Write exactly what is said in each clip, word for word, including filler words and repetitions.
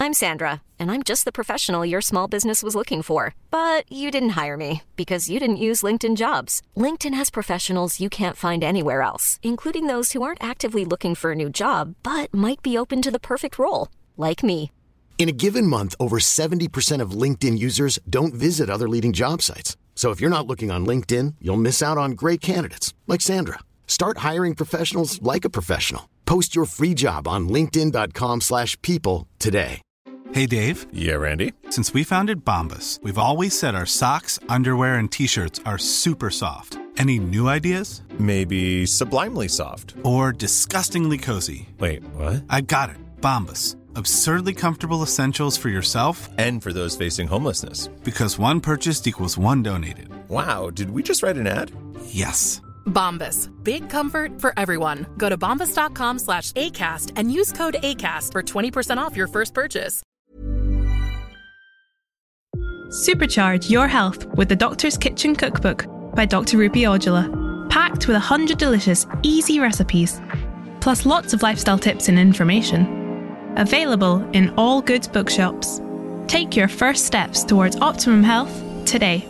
I'm Sandra, and I'm just the professional your small business was looking for. But you didn't hire me because you didn't use LinkedIn Jobs. LinkedIn has professionals you can't find anywhere else, including those who aren't actively looking for a new job, but might be open to the perfect role, like me. In a given month, over seventy percent of LinkedIn users don't visit other leading job sites. So if you're not looking on LinkedIn, you'll miss out on great candidates like Sandra. Start hiring professionals like a professional. Post your free job on linkedin dot com slash people today. Hey, Dave. Yeah, Randy. Since we founded Bombas, we've always said our socks, underwear, and T-shirts are super soft. Any new ideas? Maybe sublimely soft. Or disgustingly cozy. Wait, what? I got it. Bombas. Absurdly comfortable essentials for yourself and for those facing homelessness. Because one purchased equals one donated. Wow, did we just write an ad? Yes. Bombas. Big comfort for everyone. Go to bombas dot com slash ACAST and use code ACAST for twenty percent off your first purchase. Supercharge your health with the Doctor's Kitchen Cookbook by Doctor Rupi Ojala. Packed with one hundred delicious, easy recipes, plus lots of lifestyle tips and information. Available in all good bookshops. Take your first steps towards optimum health today.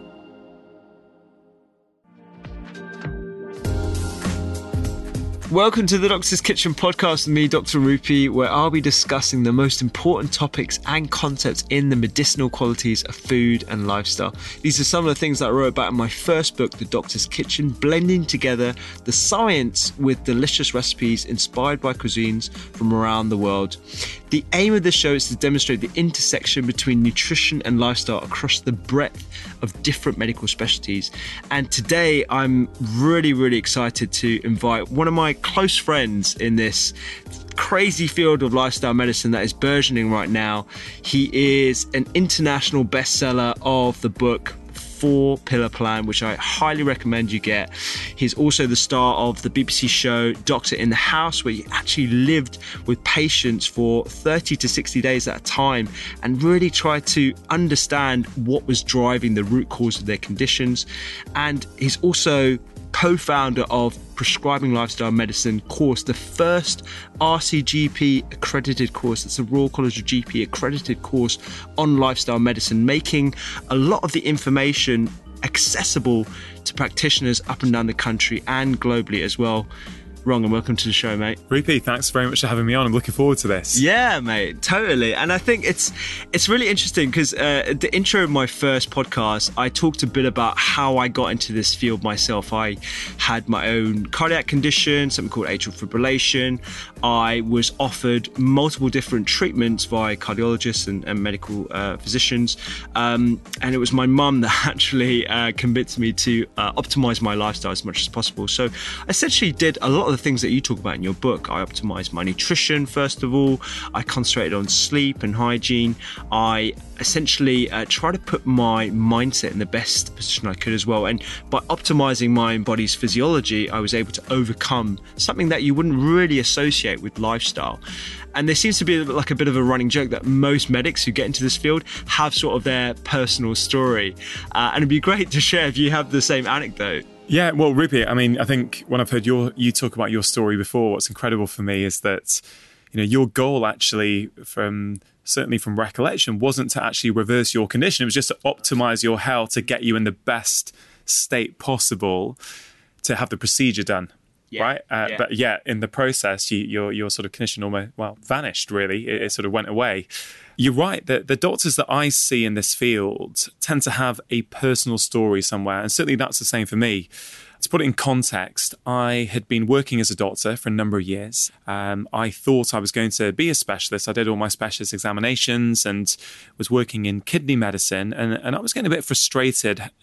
Welcome to the Doctor's Kitchen podcast with me, Doctor Rupi, where I'll be discussing the most important topics and concepts in the medicinal qualities of food and lifestyle. These are some of the things that I wrote about in my first book, The Doctor's Kitchen, blending together the science with delicious recipes inspired by cuisines from around the world. The aim of this show is to demonstrate the intersection between nutrition and lifestyle across the breadth of different medical specialties. And today I'm really, really excited to invite one of my close friends in this crazy field of lifestyle medicine that is burgeoning right now. He is an international bestseller of the book Four Pillar Plan, which I highly recommend you get. He's also the star of the B B C show Doctor in the House, where he actually lived with patients for thirty to sixty days at a time and really tried to understand what was driving the root cause of their conditions. And he's also co-founder of Prescribing Lifestyle Medicine course, the first R C G P accredited course. It's the Royal College of G P accredited course on lifestyle medicine, making a lot of the information accessible to practitioners up and down the country and globally as well. Rong, and welcome to the show, mate. Rupi, thanks very much for having me on. I'm looking forward to this. Yeah, mate, totally. And I think it's it's really interesting because uh, at the intro of my first podcast, I talked a bit about how I got into this field myself. I had my own cardiac condition, something called atrial fibrillation. I was offered multiple different treatments by cardiologists and, and medical uh, physicians. Um, and it was my mum that actually uh, convinced me to uh, optimize my lifestyle as much as possible. So I essentially did a lot of the things that you talk about in your book. I optimized my nutrition, first of all. I concentrated on sleep and hygiene. I essentially uh, try to put my mindset in the best position I could as well. And by optimizing my body's physiology, I was able to overcome something that you wouldn't really associate with lifestyle. And there seems to be like a bit of a running joke that most medics who get into this field have sort of their personal story. Uh, and it'd be great to share if you have the same anecdote. Yeah, well, Rupi, I mean, I think when I've heard your you talk about your story before, what's incredible for me is that, you know, your goal actually, from certainly from recollection, wasn't to actually reverse your condition. It was just to optimize your health to get you in the best state possible to have the procedure done. Yeah, right. Uh, yeah. But yeah, in the process, you, your your sort of condition almost, well, vanished, really. It, it sort of went away. You're right that the doctors that I see in this field tend to have a personal story somewhere. And certainly that's the same for me. To put it in context, I had been working as a doctor for a number of years. Um, I thought I was going to be a specialist. I did all my specialist examinations and was working in kidney medicine. And, and I was getting a bit frustrated at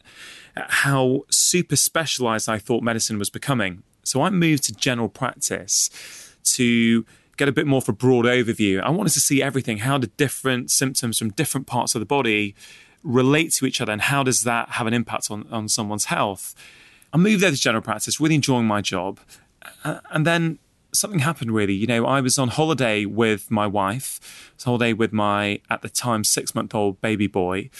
how super specialized I thought medicine was becoming. So I moved to general practice to get a bit more of a broad overview. I wanted to see everything. How do different symptoms from different parts of the body relate to each other, and how does that have an impact on, on someone's health? I moved there to general practice, really enjoying my job. Uh, and then something happened, really. You know, I was on holiday with my wife. I was on holiday with my, at the time, six-month-old baby boy.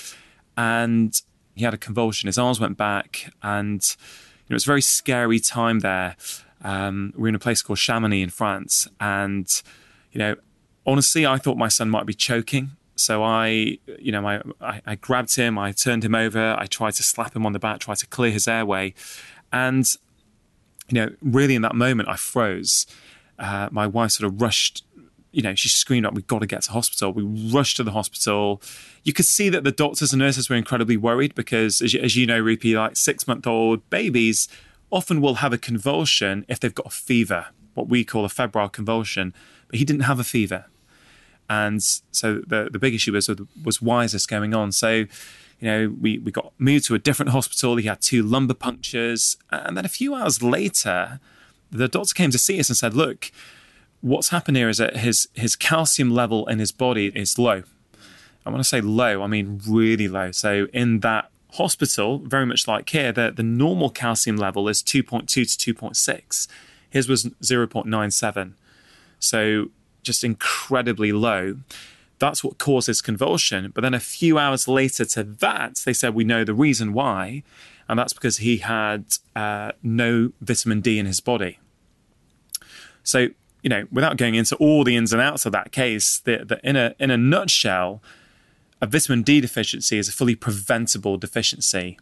And he had a convulsion. His arms went back. And you know, it was a very scary time there. Um, we were in a place called Chamonix in France. And, you know, honestly, I thought my son might be choking. So I, you know, my, I, I grabbed him, I turned him over, I tried to slap him on the back, tried to clear his airway. And, you know, really in that moment, I froze. Uh, my wife sort of rushed, you know, she screamed out, we've got to get to hospital. We rushed to the hospital. You could see that the doctors and nurses were incredibly worried because, as you, as you know, Rupi, like six-month-old babies often will have a convulsion if they've got a fever, what we call a febrile convulsion. But he didn't have a fever. And so the, the big issue was, was why is this going on? So, you know, we, we got moved to a different hospital. He had two lumbar punctures. And then a few hours later, the doctor came to see us and said, look, what's happened here is that his, his calcium level in his body is low. I want to say low, I mean really low. So in that hospital, very much like here, the, the normal calcium level is two point two to two point six. His was zero point nine seven. So just incredibly low. That's what caused this convulsion. But then a few hours later to that, they said, we know the reason why. And that's because he had uh, no vitamin D in his body. So, you know, without going into all the ins and outs of that case, the, the, in a in a nutshell, a vitamin D deficiency is a fully preventable deficiency.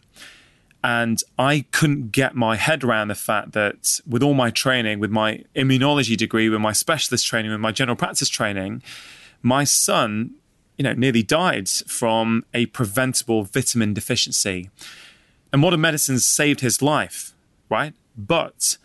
And I couldn't get my head around the fact that with all my training, with my immunology degree, with my specialist training, with my general practice training, my son, you know, nearly died from a preventable vitamin deficiency. And modern medicine saved his life, right? But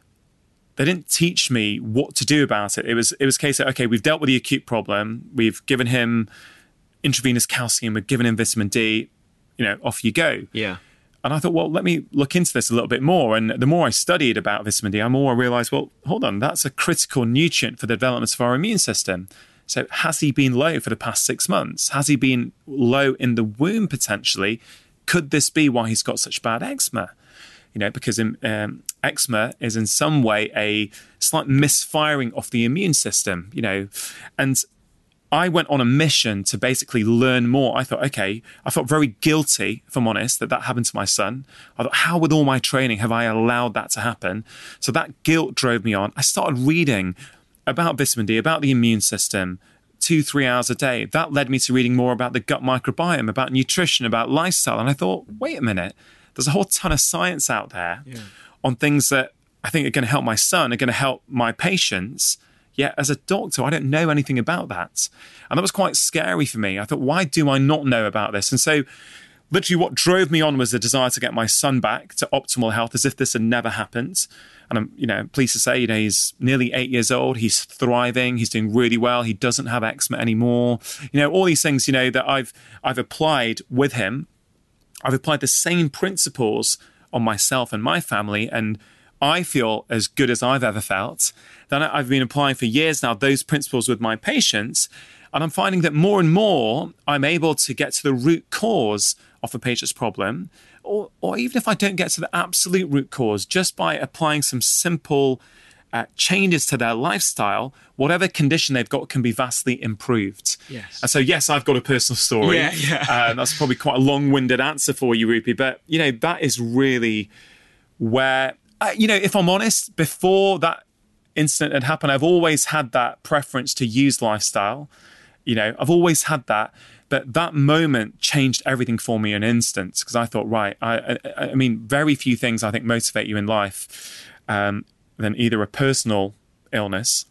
they didn't teach me what to do about it. It was it was a case of, okay, we've dealt with the acute problem. We've given him intravenous calcium. We've given him vitamin D. You know, off you go. Yeah. And I thought, well, let me look into this a little bit more. And the more I studied about vitamin D, the more I realized, well, hold on, that's a critical nutrient for the development of our immune system. So has he been low for the past six months? Has he been low in the womb potentially? Could this be why he's got such bad eczema? You know, because um, eczema is in some way a slight misfiring of the immune system, you know, and I went on a mission to basically learn more. I thought, okay, I felt very guilty, if I'm honest, that that happened to my son. I thought, how with all my training have I allowed that to happen? So that guilt drove me on. I started reading about vitamin D, about the immune system, two, three hours a day. That led me to reading more about the gut microbiome, about nutrition, about lifestyle. And I thought, wait a minute, there's a whole ton of science out there yeah. on things that I think are going to help my son, are going to help my patients. Yet as a doctor, I don't know anything about that. And that was quite scary for me. I thought, why do I not know about this? And so literally what drove me on was the desire to get my son back to optimal health as if this had never happened. And I'm, you know, pleased to say, you know, he's nearly eight years old. He's thriving. He's doing really well. He doesn't have eczema anymore. You know, all these things, you know, that I've I've applied with him. I've applied the same principles on myself and my family, and I feel as good as I've ever felt. Then I've been applying for years now those principles with my patients, and I'm finding that more and more I'm able to get to the root cause of a patient's problem, or, or even if I don't get to the absolute root cause, just by applying some simple uh, changes to their lifestyle, whatever condition they've got can be vastly improved. Yes. And so, yes, I've got a personal story. Yeah, yeah. Uh, that's probably quite a long-winded answer for you, Rupi, but, you know, that is really where... Uh, you know, if I'm honest, before that incident had happened, I've always had that preference to use lifestyle. You know, I've always had that. But that moment changed everything for me in an instant, because I thought, right, I, I, I mean, very few things I think motivate you in life um, than either a personal illness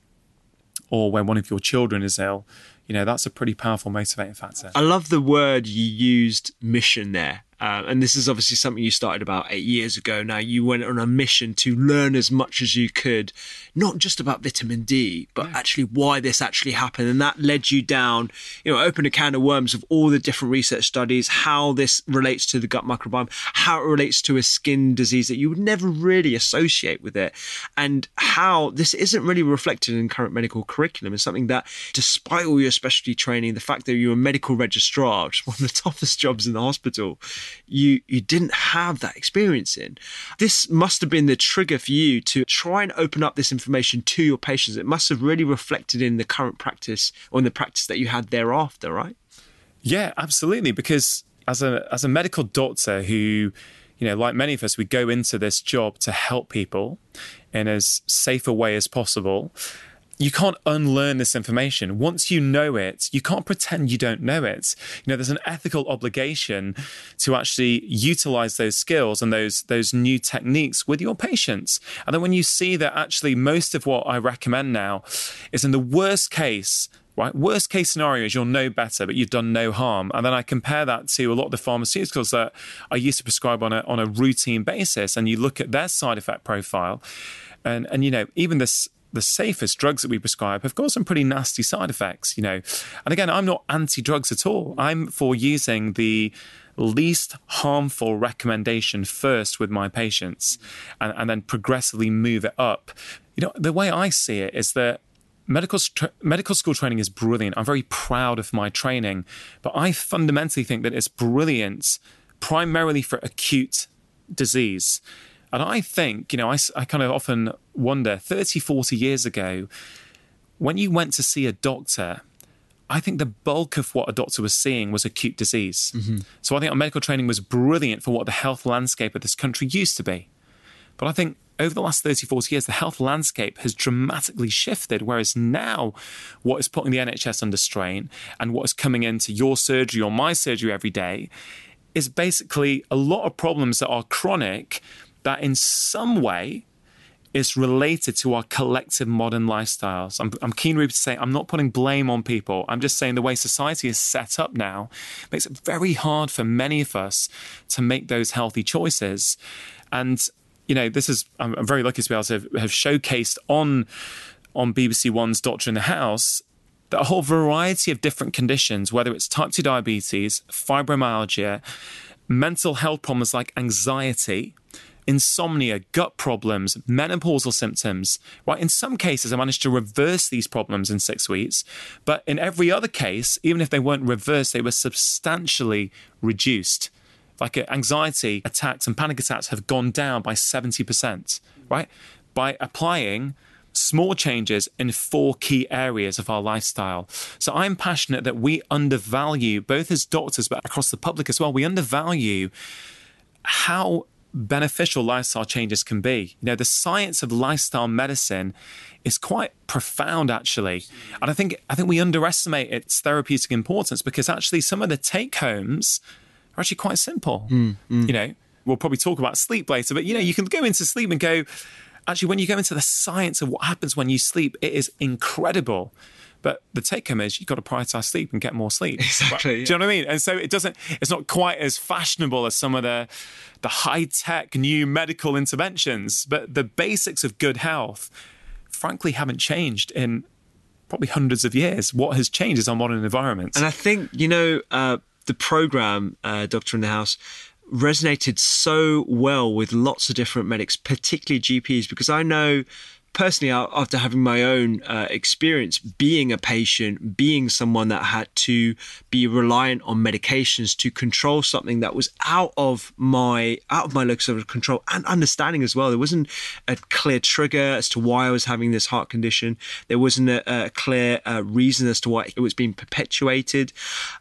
or when one of your children is ill. You know, that's a pretty powerful motivating factor. I love the word you used, mission, there. Uh, and this is obviously something you started about eight years ago. Now, you went on a mission to learn as much as you could, not just about vitamin D, but yeah. actually why this actually happened. And that led you down, you know, opened a can of worms of all the different research studies, how this relates to the gut microbiome, how it relates to a skin disease that you would never really associate with it, and how this isn't really reflected in current medical curriculum. It's something that, despite all your specialty training, the fact that you're a medical registrar, which is one of the toughest jobs in the hospital, you you didn't have that experience in. This must have been the trigger for you to try and open up this information to your patients. It must have really reflected in the current practice, or in the practice that you had thereafter, right? Yeah, absolutely. Because as a as a medical doctor who, you know, like many of us, we go into this job to help people in as safe a way as possible. you can't unlearn this information. Once you know it, you can't pretend you don't know it. You know, there's an ethical obligation to actually utilize those skills and those those new techniques with your patients. And then when you see that actually most of what I recommend now is in the worst case, right? Worst case scenario is you'll know better, but you've done no harm. And then I compare that to a lot of the pharmaceuticals that I used to prescribe on a on a routine basis, and you look at their side effect profile, and and you know, even this the safest drugs that we prescribe have got some pretty nasty side effects, you know. And again, I'm not anti-drugs at all. I'm for using the least harmful recommendation first with my patients and, and then progressively move it up. You know, the way I see it is that medical medical school training is brilliant. I'm very proud of my training, but I fundamentally think that it's brilliant primarily for acute disease. And I think, you know, I, I kind of often wonder, thirty, forty years ago, when you went to see a doctor, I think the bulk of what a doctor was seeing was acute disease. Mm-hmm. So I think our medical training was brilliant for what the health landscape of this country used to be. But I think over the last thirty, forty years, the health landscape has dramatically shifted, whereas now what is putting the N H S under strain and what is coming into your surgery or my surgery every day is basically a lot of problems that are chronic that in some way is related to our collective modern lifestyles. I'm, I'm keen, Ruby, to say I'm not putting blame on people. I'm just saying the way society is set up now makes it very hard for many of us to make those healthy choices. And, you know, this is, I'm, I'm very lucky to be able to have, have showcased on, on B B C One's Doctor in the House that a whole variety of different conditions, whether it's type two diabetes, fibromyalgia, mental health problems like anxiety, insomnia, gut problems, menopausal symptoms, right? In some cases, I managed to reverse these problems in six weeks. But in every other case, even if they weren't reversed, they were substantially reduced. Like anxiety attacks and panic attacks have gone down by seventy percent, right? By applying small changes in four key areas of our lifestyle. So I'm passionate that we undervalue, both as doctors, but across the public as well, we undervalue how beneficial lifestyle changes can be. You know, the science of lifestyle medicine is quite profound, actually. And I think I think we underestimate its therapeutic importance because actually some of the take-homes are actually quite simple. Mm, mm. You know, we'll probably talk about sleep later, but, you know, you can go into sleep and go, actually, when you go into the science of what happens when you sleep, it is incredible. But the take-home is you've got to prioritize sleep and get more sleep. Exactly. Right? Yeah. Do you know what I mean? And so it doesn't. It's not quite as fashionable as some of the the high-tech new medical interventions. But the basics of good health, frankly, haven't changed in probably hundreds of years. What has changed is our modern environment. And I think, you know, uh, the program, uh, Doctor in the House, resonated so well with lots of different medics, particularly G Ps, because I know personally, after having my own uh, experience being a patient, being someone that had to be reliant on medications to control something that was out of my out of my locus of control and understanding as well. There wasn't a clear trigger as to why I was having this heart condition. There wasn't a, a clear uh, reason as to why it was being perpetuated.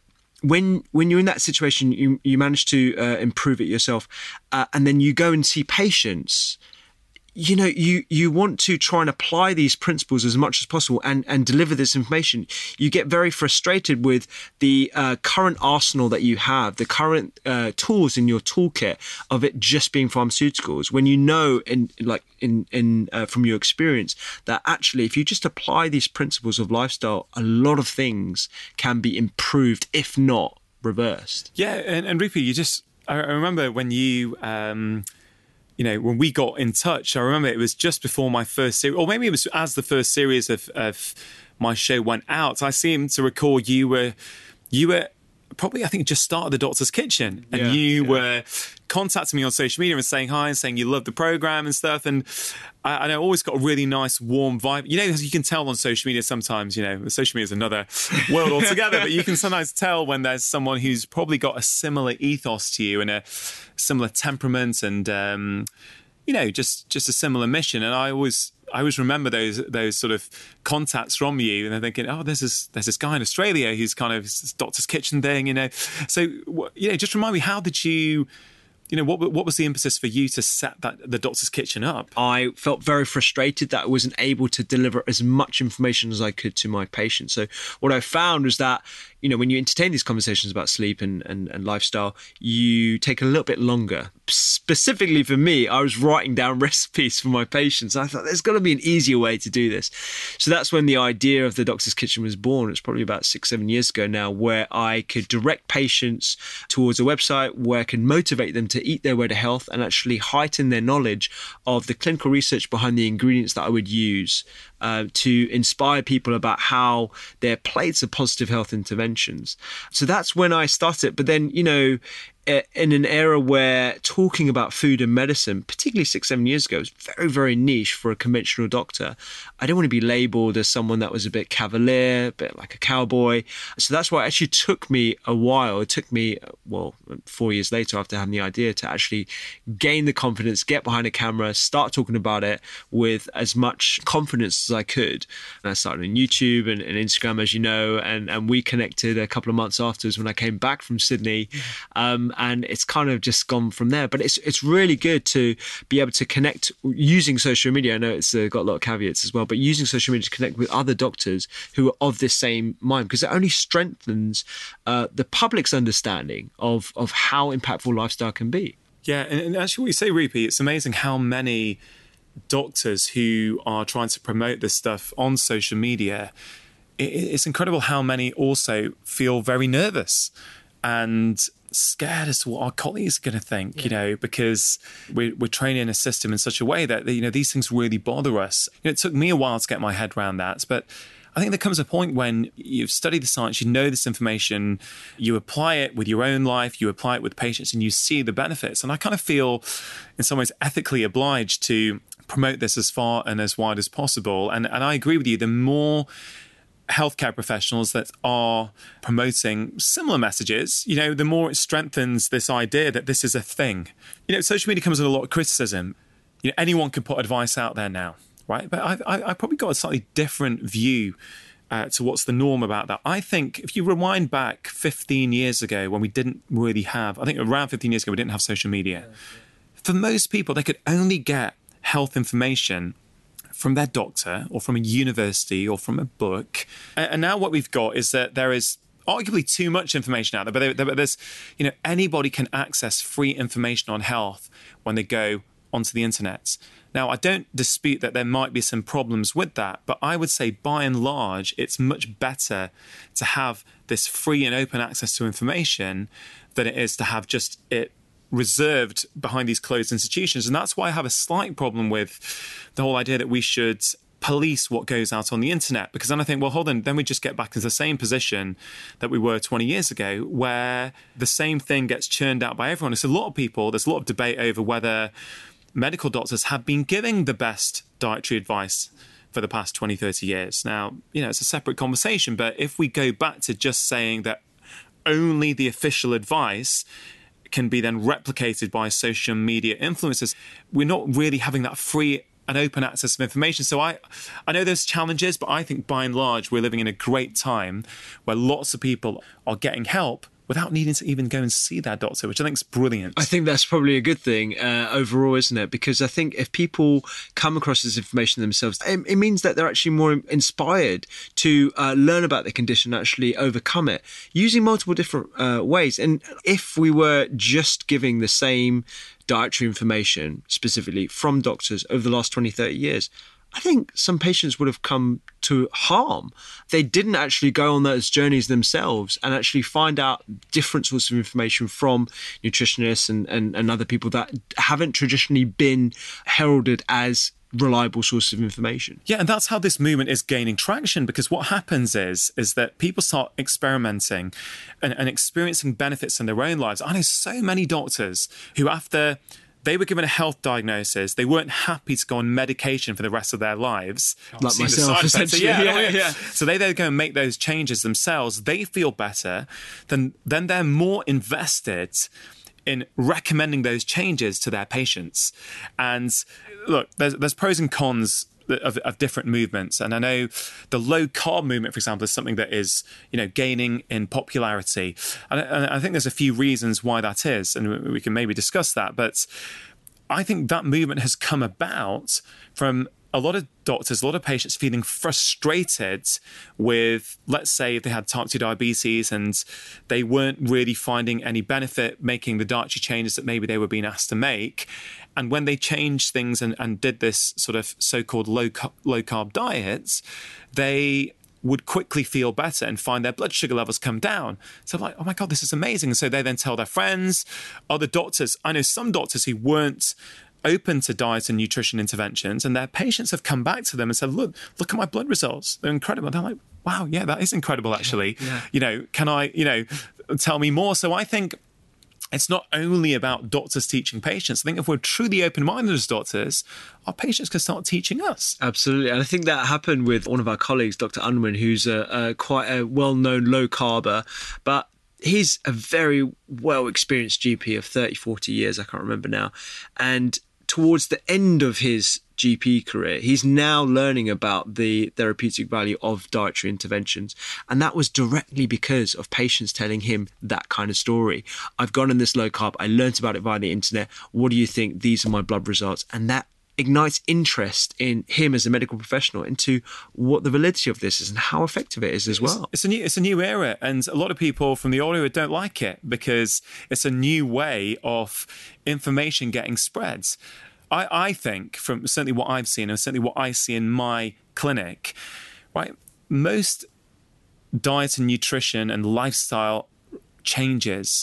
When when you're in that situation, you you manage to uh, improve it yourself, uh, and then you go and see patients. You know, you, you want to try and apply these principles as much as possible and, and deliver this information. You get very frustrated with the uh, current arsenal that you have, the current uh, tools in your toolkit of it just being pharmaceuticals. When you know, in like in in uh, from your experience, that actually, if you just apply these principles of lifestyle, a lot of things can be improved, if not reversed. Yeah, and, and Rupi, you just I remember when you. Um, You know, when we got in touch, I remember it was just before my first series, or maybe it was as the first series of, of my show went out. I seem to recall you were, you were probably, I think, just started the Doctor's Kitchen, and yeah, you yeah. were contacting me on social media and saying hi and saying you loved the program and stuff. And I, and I always got a really nice, warm vibe. You know, you can tell on social media sometimes. You know, social media is another world altogether, but you can sometimes tell when there's someone who's probably got a similar ethos to you and a similar temperament and um, you know, just just a similar mission. And I always I always remember those those sort of contacts from you, and I'm thinking, oh, there's this there's this guy in Australia who's kind of this Doctor's Kitchen thing, you know. So you know, just remind me, how did you you know, what what was the impetus for you to set that the Doctor's Kitchen up? I felt very frustrated that I wasn't able to deliver as much information as I could to my patients. So what I found was that, you know, when you entertain these conversations about sleep and, and, and lifestyle, you take a little bit longer. Specifically for me, I was writing down recipes for my patients. I thought there's got to be an easier way to do this. So that's when the idea of the Doctor's Kitchen was born. It's probably about six, seven years ago now, where I could direct patients towards a website where I could motivate them to eat their way to health and actually heighten their knowledge of the clinical research behind the ingredients that I would use uh, to inspire people about how their plates of positive health interventions. So that's when I started. But then, you know, in an era where talking about food and medicine, particularly six, seven years ago, was very, very niche for a conventional doctor. I didn't want to be labelled as someone that was a bit cavalier, a bit like a cowboy. So that's why it actually took me a while. It took me, well, four years later after having the idea to actually gain the confidence, get behind a camera, start talking about it with as much confidence as I could. And I started on YouTube and, and Instagram, as you know, and, and we connected a couple of months afterwards when I came back from Sydney. Um, And it's kind of just gone from there. But it's it's really good to be able to connect using social media. I know it's uh, got a lot of caveats as well, but using social media to connect with other doctors who are of this same mind, because it only strengthens uh, the public's understanding of, of how impactful lifestyle can be. Yeah, and, and actually what you say, Rupi, it's amazing how many doctors who are trying to promote this stuff on social media, it, it's incredible how many also feel very nervous and scared as to what our colleagues are going to think, yeah. you know, because we're, we're training a system in such a way that, you know, these things really bother us. You know, it took me a while to get my head around that, but I think there comes a point when you've studied the science, you know this information, you apply it with your own life, you apply it with patients, and you see the benefits. And I kind of feel in some ways ethically obliged to promote this as far and as wide as possible. And, and I agree with you, the more healthcare professionals that are promoting similar messages, you know, the more it strengthens this idea that this is a thing. You know, social media comes with a lot of criticism. You know, anyone can put advice out there now, right? But I've, I've probably got a slightly different view uh, to what's the norm about that. I think if you rewind back fifteen years ago when we didn't really have, I think around fifteen years ago, we didn't have social media. Yeah, yeah. For most people, they could only get health information from their doctor or from a university or from a book. And now what we've got is that there is arguably too much information out there, but there's, you know, anybody can access free information on health when they go onto the internet. Now, I don't dispute that there might be some problems with that, but I would say by and large, it's much better to have this free and open access to information than it is to have just it reserved behind these closed institutions. And that's why I have a slight problem with the whole idea that we should police what goes out on the internet, because then I think, well, hold on, then we just get back into the same position that we were twenty years ago, where the same thing gets churned out by everyone. There's a lot of people, there's a lot of debate over whether medical doctors have been giving the best dietary advice for the past twenty, thirty years. Now, you know, it's a separate conversation, but if we go back to just saying that only the official advice can be then replicated by social media influencers, we're not really having that free and open access of information. So I, I know there's challenges, but I think by and large, we're living in a great time where lots of people are getting help without needing to even go and see their doctor, which I think is brilliant. I think that's probably a good thing uh, overall, isn't it? Because I think if people come across this information themselves, it, it means that they're actually more inspired to uh, learn about the condition and actually overcome it using multiple different uh, ways. And if we were just giving the same dietary information specifically from doctors over the last twenty, thirty years, I think some patients would have come to harm. They didn't actually go on those journeys themselves and actually find out different sorts of information from nutritionists and, and, and other people that haven't traditionally been heralded as reliable sources of information. Yeah, and that's how this movement is gaining traction, because what happens is is that people start experimenting and, and experiencing benefits in their own lives. I know so many doctors who, after they were given a health diagnosis, they weren't happy to go on medication for the rest of their lives. Like myself, essentially. So, yeah, yeah, yeah, yeah. So they then go and make those changes themselves. They feel better. Then, then they're more invested in recommending those changes to their patients. And look, there's, there's pros and cons of, of different movements. And I know the low carb movement, for example, is something that is, you know, gaining in popularity. And, and I think there's a few reasons why that is, and we can maybe discuss that. But I think that movement has come about from a lot of doctors, a lot of patients feeling frustrated with, let's say, if they had type two diabetes and they weren't really finding any benefit making the dietary changes that maybe they were being asked to make. And when they changed things and, and did this sort of so-called low, low carb diets, they would quickly feel better and find their blood sugar levels come down. So like, oh my God, this is amazing. And so they then tell their friends, other doctors. I know some doctors who weren't open to diet and nutrition interventions, and their patients have come back to them and said, look, look at my blood results. They're incredible. And they're like, wow, yeah, that is incredible, actually. Yeah. You know, can I, you know, tell me more? So I think it's not only about doctors teaching patients. I think if we're truly open-minded as doctors, our patients can start teaching us. Absolutely. And I think that happened with one of our colleagues, Doctor Unwin, who's a, a quite a well-known low-carber, but he's a very well-experienced G P of thirty, forty years, I can't remember now. And towards the end of his G P career, he's now learning about the therapeutic value of dietary interventions. And that was directly because of patients telling him that kind of story. I've gone on this low carb. I learned about it via the internet. What do you think? These are my blood results. And that ignites interest in him as a medical professional into what the validity of this is and how effective it is as well. It's, it's a new it's a new era, and a lot of people from the old era don't like it because it's a new way of information getting spread. I, I think, from certainly what I've seen and certainly what I see in my clinic, right, most diet and nutrition and lifestyle changes,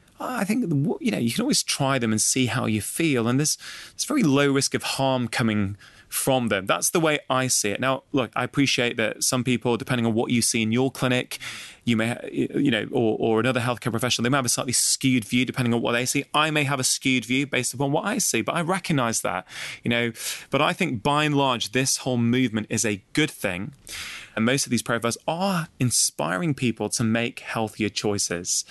I think, you know, you can always try them and see how you feel. And there's, there's very low risk of harm coming from them. That's the way I see it. Now, look, I appreciate that some people, depending on what you see in your clinic, you may, you know, or, or another healthcare professional, they may have a slightly skewed view depending on what they see. I may have a skewed view based upon what I see, but I recognize that, you know. But I think by and large, this whole movement is a good thing. And most of these profiles are inspiring people to make healthier choices.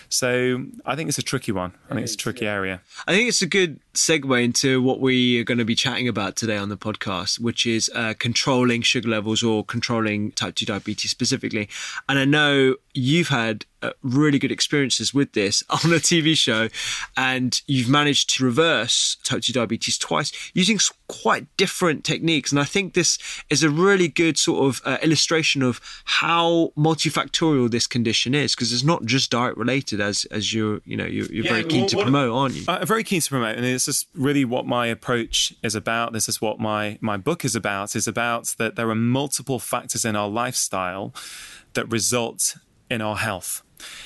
So I think it's a tricky one. I think it's a tricky area. I think it's a good segue into what we are going to be chatting about today on the podcast, which is uh, controlling sugar levels or controlling type two diabetes specifically. And I know you've had uh, really good experiences with this on a T V show, and you've managed to reverse type two diabetes twice using quite different techniques. And I think this is a really good sort of uh, illustration of how multifactorial this condition is, because it's not just diet related, as as you're you know you're, you're yeah, very keen well, to what, promote, aren't you? I'm very keen to promote, and this is really what my approach is about. This is what my my book is about. Is about that there are multiple factors in our lifestyle that result in our health.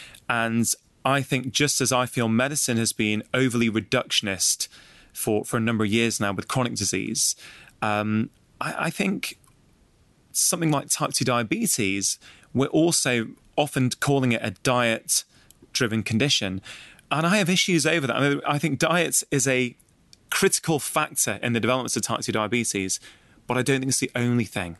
And I think, just as I feel medicine has been overly reductionist for, for a number of years now with chronic disease, um, I, I think something like type two diabetes, we're also often calling it a diet-driven condition. And I have issues over that. I mean, I think diet is a critical factor in the development of type two diabetes, but I don't think it's the only thing.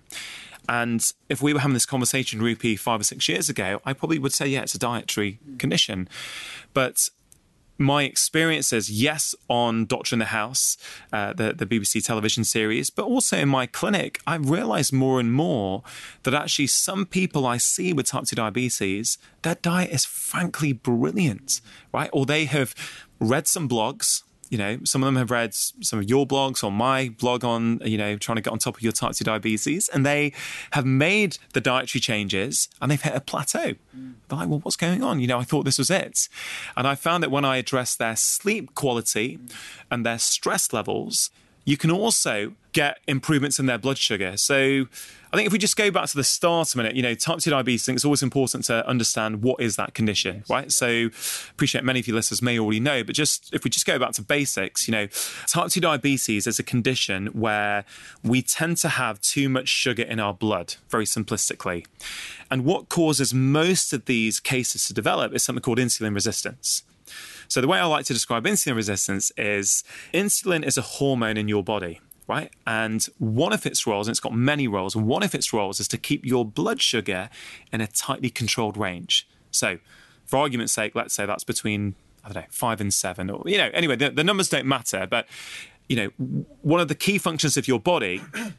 And if we were having this conversation, Rupi, five or six years ago, I probably would say, yeah, it's a dietary condition. But my experiences, yes, on Doctor in the House, uh, the, the B B C television series, but also in my clinic, I've realised more and more that actually some people I see with type two diabetes, their diet is frankly brilliant, right? Or they have read some blogs. You know, some of them have read some of your blogs or my blog on, you know, trying to get on top of your type two diabetes, and they have made the dietary changes and they've hit a plateau. Mm. They're like, well, what's going on? You know, I thought this was it. And I found that when I address their sleep quality mm. and their stress levels, you can also get improvements in their blood sugar. So I think if we just go back to the start a minute, you know, type two diabetes, I think it's always important to understand what is that condition, right? So appreciate many of your listeners may already know, but just if we just go back to basics, you know, type two diabetes is a condition where we tend to have too much sugar in our blood, very simplistically. And what causes most of these cases to develop is something called insulin resistance. So the way I like to describe insulin resistance is insulin is a hormone in your body, right? And one of its roles, and it's got many roles, and one of its roles is to keep your blood sugar in a tightly controlled range. So for argument's sake, let's say that's between, I don't know, five and seven, or, you know, anyway, the, the numbers don't matter. But, you know, one of the key functions of your body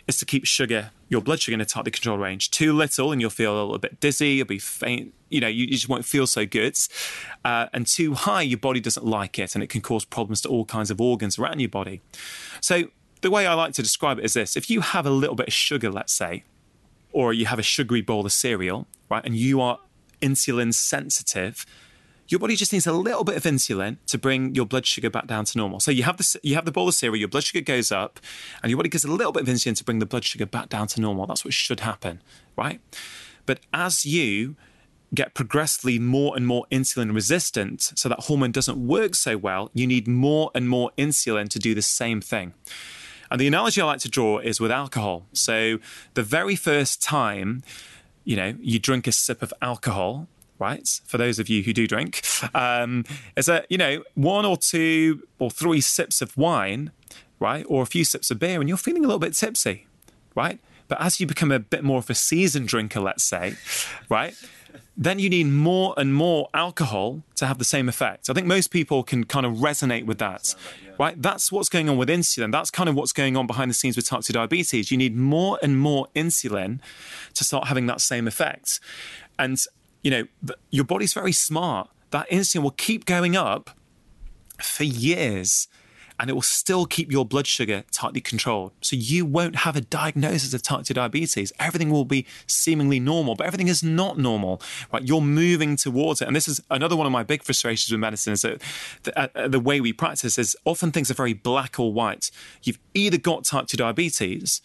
is to keep sugar, your blood sugar in a tightly controlled range. Too little and you'll feel a little bit dizzy, you'll be faint, you know, you, you just won't feel so good. Uh, and too high, your body doesn't like it and it can cause problems to all kinds of organs around your body. So the way I like to describe it is this. If you have a little bit of sugar, let's say, or you have a sugary bowl of cereal, right, and you are insulin sensitive, your body just needs a little bit of insulin to bring your blood sugar back down to normal. So you have the you have the bowl of cereal, your blood sugar goes up, and your body gets a little bit of insulin to bring the blood sugar back down to normal. That's what should happen, right? But as you get progressively more and more insulin resistant, so that hormone doesn't work so well, you need more and more insulin to do the same thing. And the analogy I like to draw is with alcohol. So the very first time, you know, you drink a sip of alcohol, right? For those of you who do drink, um, is that, you know, one or two or three sips of wine, right? Or a few sips of beer and you're feeling a little bit tipsy, right? But as you become a bit more of a seasoned drinker, let's say, right? Then you need more and more alcohol to have the same effect. I think most people can kind of resonate with that, right? That's what's going on with insulin. That's kind of what's going on behind the scenes with type two diabetes. You need more and more insulin to start having that same effect. And, you know, your body's very smart. That insulin will keep going up for years and it will still keep your blood sugar tightly controlled. So you won't have a diagnosis of type two diabetes. Everything will be seemingly normal, but everything is not normal, right? You're moving towards it. And this is another one of my big frustrations with medicine is that the, uh, the way we practice is often things are very black or white. You've either got type two diabetes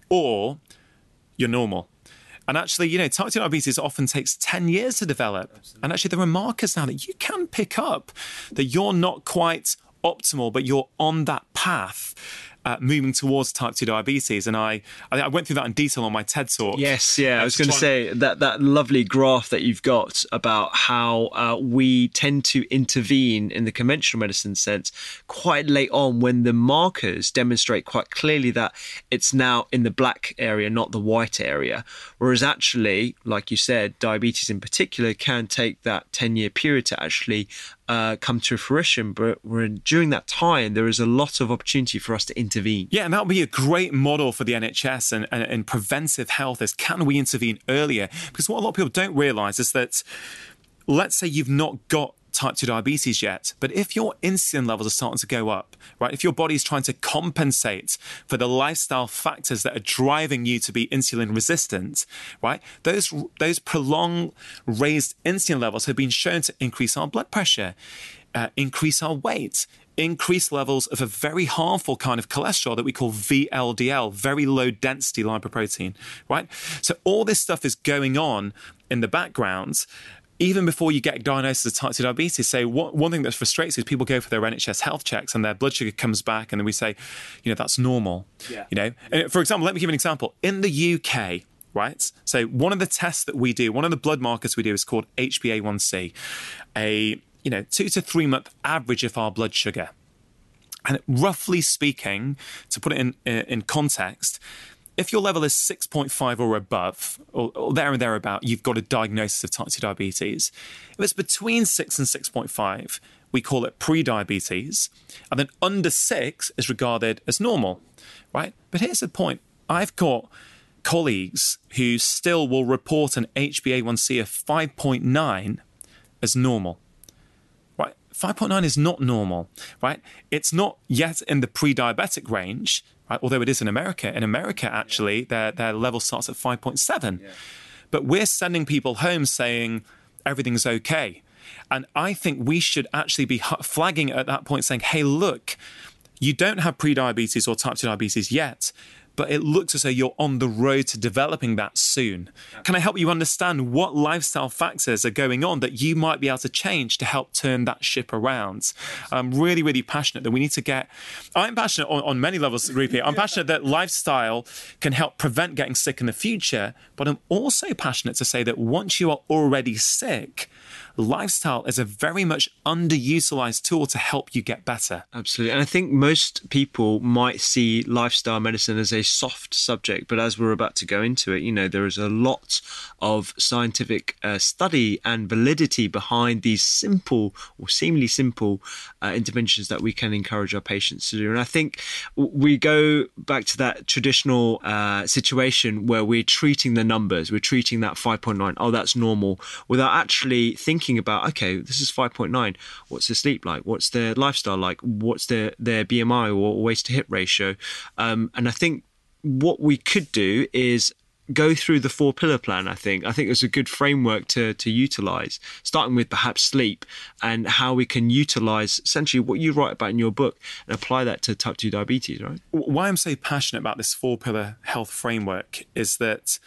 or you're normal. And actually, you know, type two diabetes often takes ten years to develop. Absolutely. And actually there are markers now that you can pick up that you're not quite optimal, but you're on that path uh, moving towards type two diabetes. And I, I went through that in detail on my TED Talk. Yes, yeah. I was going to say that that lovely graph that you've got about how uh, we tend to intervene in the conventional medicine sense quite late on when the markers demonstrate quite clearly that it's now in the black area, not the white area. Whereas actually, like you said, diabetes in particular can take that ten-year period to actually Uh, come to fruition, but during that time there is a lot of opportunity for us to intervene. Yeah, and that would be a great model for the N H S and, and, and preventive health is, can we intervene earlier? Because what a lot of people don't realise is that, let's say you've not got type two diabetes yet, but if your insulin levels are starting to go up, right, if your body's trying to compensate for the lifestyle factors that are driving you to be insulin resistant, right, those those prolonged raised insulin levels have been shown to increase our blood pressure, uh, increase our weight, increase levels of a very harmful kind of cholesterol that we call V L D L, very low density lipoprotein, right? So all this stuff is going on in the background even before you get diagnosed as type two diabetes. So what, one thing that frustrates is people go for their N H S health checks and their blood sugar comes back and then we say, you know, that's normal. Yeah. You know, and for example, let me give you an example. In the U K, right? So one of the tests that we do, one of the blood markers we do is called H b A one C, a, you know, two to three month average of our blood sugar. And roughly speaking, to put it in, in context, if your level is six point five or above, or, or there and thereabout, you've got a diagnosis of type two diabetes. If it's between six and six point five, we call it pre-diabetes. And then under six is regarded as normal, right? But here's the point. I've got colleagues who still will report an H b A one C of five point nine as normal. Right? five point nine is not normal, right? It's not yet in the pre-diabetic range, right? Although it is in America. In America, actually, yeah. their, their level starts at five point seven. Yeah. But we're sending people home saying everything's okay. And I think we should actually be flagging at that point saying, hey, look, you don't have pre-diabetes or type two diabetes yet, but it looks as though you're on the road to developing that soon. Can I help you understand what lifestyle factors are going on that you might be able to change to help turn that ship around? I'm really, really passionate that we need to get... I'm passionate on, on many levels, Rupi. I'm passionate that lifestyle can help prevent getting sick in the future, but I'm also passionate to say that once you are already sick, lifestyle is a very much underutilized tool to help you get better. Absolutely. And I think most people might see lifestyle medicine as a soft subject, but as we're about to go into it, you know, there is a lot of scientific uh, study and validity behind these simple or seemingly simple uh, interventions that we can encourage our patients to do. And I think we go back to that traditional uh, situation where we're treating the numbers, we're treating that five point nine, oh, that's normal, without actually thinking about, okay, this is five point nine, what's their sleep like, what's their lifestyle like, what's their, their B M I or waist to hip ratio. Um, and I think what we could do is go through the four pillar plan. I think I think it's a good framework to to utilize, starting with perhaps sleep and how we can utilize essentially what you write about in your book and apply that to type two diabetes, right? Why I'm so passionate about this four pillar health framework is that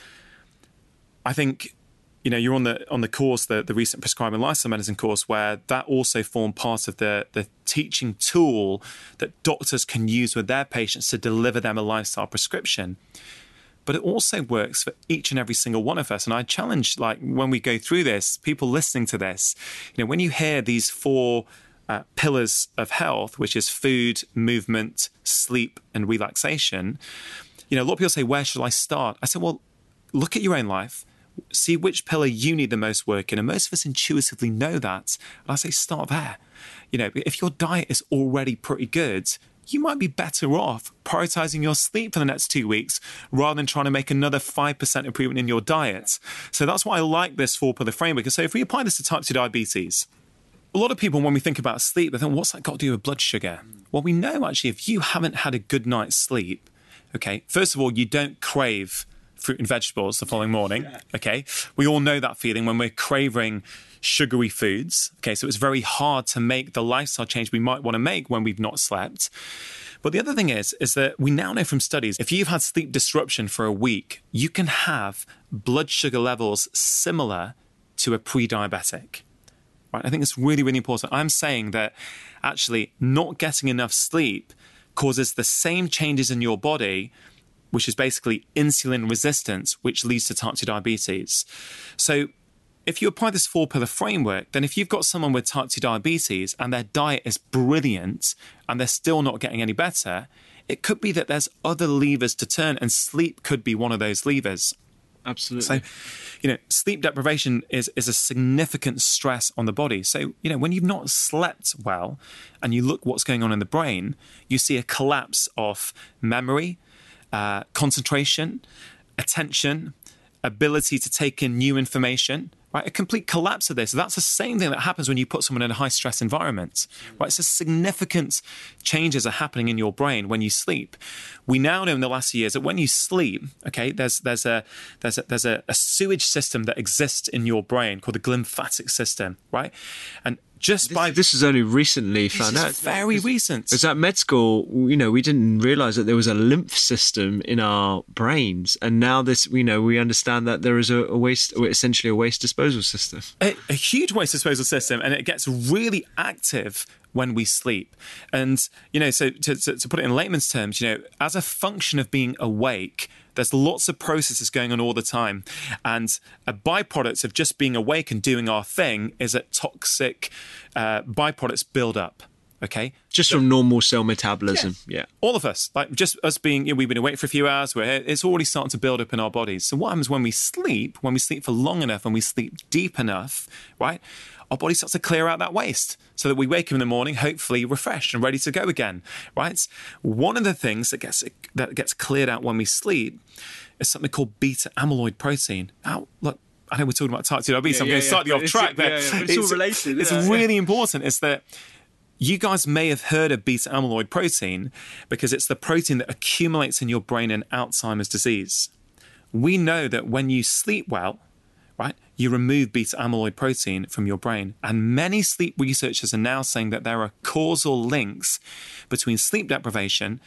I think, you know, you're on the on the course, the, the recent Prescribing Lifestyle Medicine course, where that also formed part of the, the teaching tool that doctors can use with their patients to deliver them a lifestyle prescription. But it also works for each and every single one of us. And I challenge, like, when we go through this, people listening to this, you know, when you hear these four uh, pillars of health, which is food, movement, sleep, and relaxation, you know, a lot of people say, where should I start? I say, well, look at your own life. See which pillar you need the most work in. And most of us intuitively know that. And I say, start there. You know, if your diet is already pretty good, you might be better off prioritizing your sleep for the next two weeks rather than trying to make another five percent improvement in your diet. So that's why I like this four pillar framework. So if we apply this to type two diabetes, a lot of people, when we think about sleep, they think, what's that got to do with blood sugar? Well, we know actually if you haven't had a good night's sleep, okay, first of all, you don't crave fruit and vegetables the following morning, okay? We all know that feeling when we're craving sugary foods, okay? So it's very hard to make the lifestyle change we might want to make when we've not slept. But the other thing is, is that we now know from studies, if you've had sleep disruption for a week, you can have blood sugar levels similar to a pre-diabetic, right? I think it's really, really important. I'm saying that actually not getting enough sleep causes the same changes in your body, which is basically insulin resistance, which leads to type two diabetes. So if you apply this four-pillar framework, then if you've got someone with type two diabetes and their diet is brilliant and they're still not getting any better, it could be that there's other levers to turn, and sleep could be one of those levers. Absolutely. So, you know, sleep deprivation is, is a significant stress on the body. So, you know, when you've not slept well and you look what's going on in the brain, you see a collapse of memory, Uh, concentration, attention, ability to take in new information, right? A complete collapse of this. That's the same thing that happens when you put someone in a high stress environment, right? So significant changes are happening in your brain when you sleep. We now know in the last few years that when you sleep, okay, there's there's a there's a, there's a, a sewage system that exists in your brain called the glymphatic system, right? And just this, by this is only recently found this out. Is very it's, recent. Because at med school, you know, we didn't realise that there was a lymph system in our brains, and now this, you know, we understand that there is a, a waste, essentially a waste disposal system. A, a huge waste disposal system, and it gets really active when we sleep. And, you know, so to, to, to put it in layman's terms, you know, as a function of being awake, there's lots of processes going on all the time. And a byproduct of just being awake and doing our thing is that toxic uh, byproducts build up. Okay. Just so, from normal cell metabolism. Yeah. yeah. All of us, like just us being, you know, we've been awake for a few hours, where it's already starting to build up in our bodies. So what happens when we sleep, when we sleep for long enough, when we sleep deep enough, right? Our body starts to clear out that waste so that we wake up in the morning, hopefully refreshed and ready to go again, right? One of the things that gets that gets cleared out when we sleep is something called beta amyloid protein. Now, look, I know we're talking about type two diabetes, yeah, I'm yeah, going to slightly yeah, off track there. Yeah, yeah, it's, it's all related. It's yeah, really yeah. important is that you guys may have heard of beta amyloid protein because it's the protein that accumulates in your brain in Alzheimer's disease. We know that when you sleep well, right, you remove beta amyloid protein from your brain. And many sleep researchers are now saying that there are causal links between sleep deprivation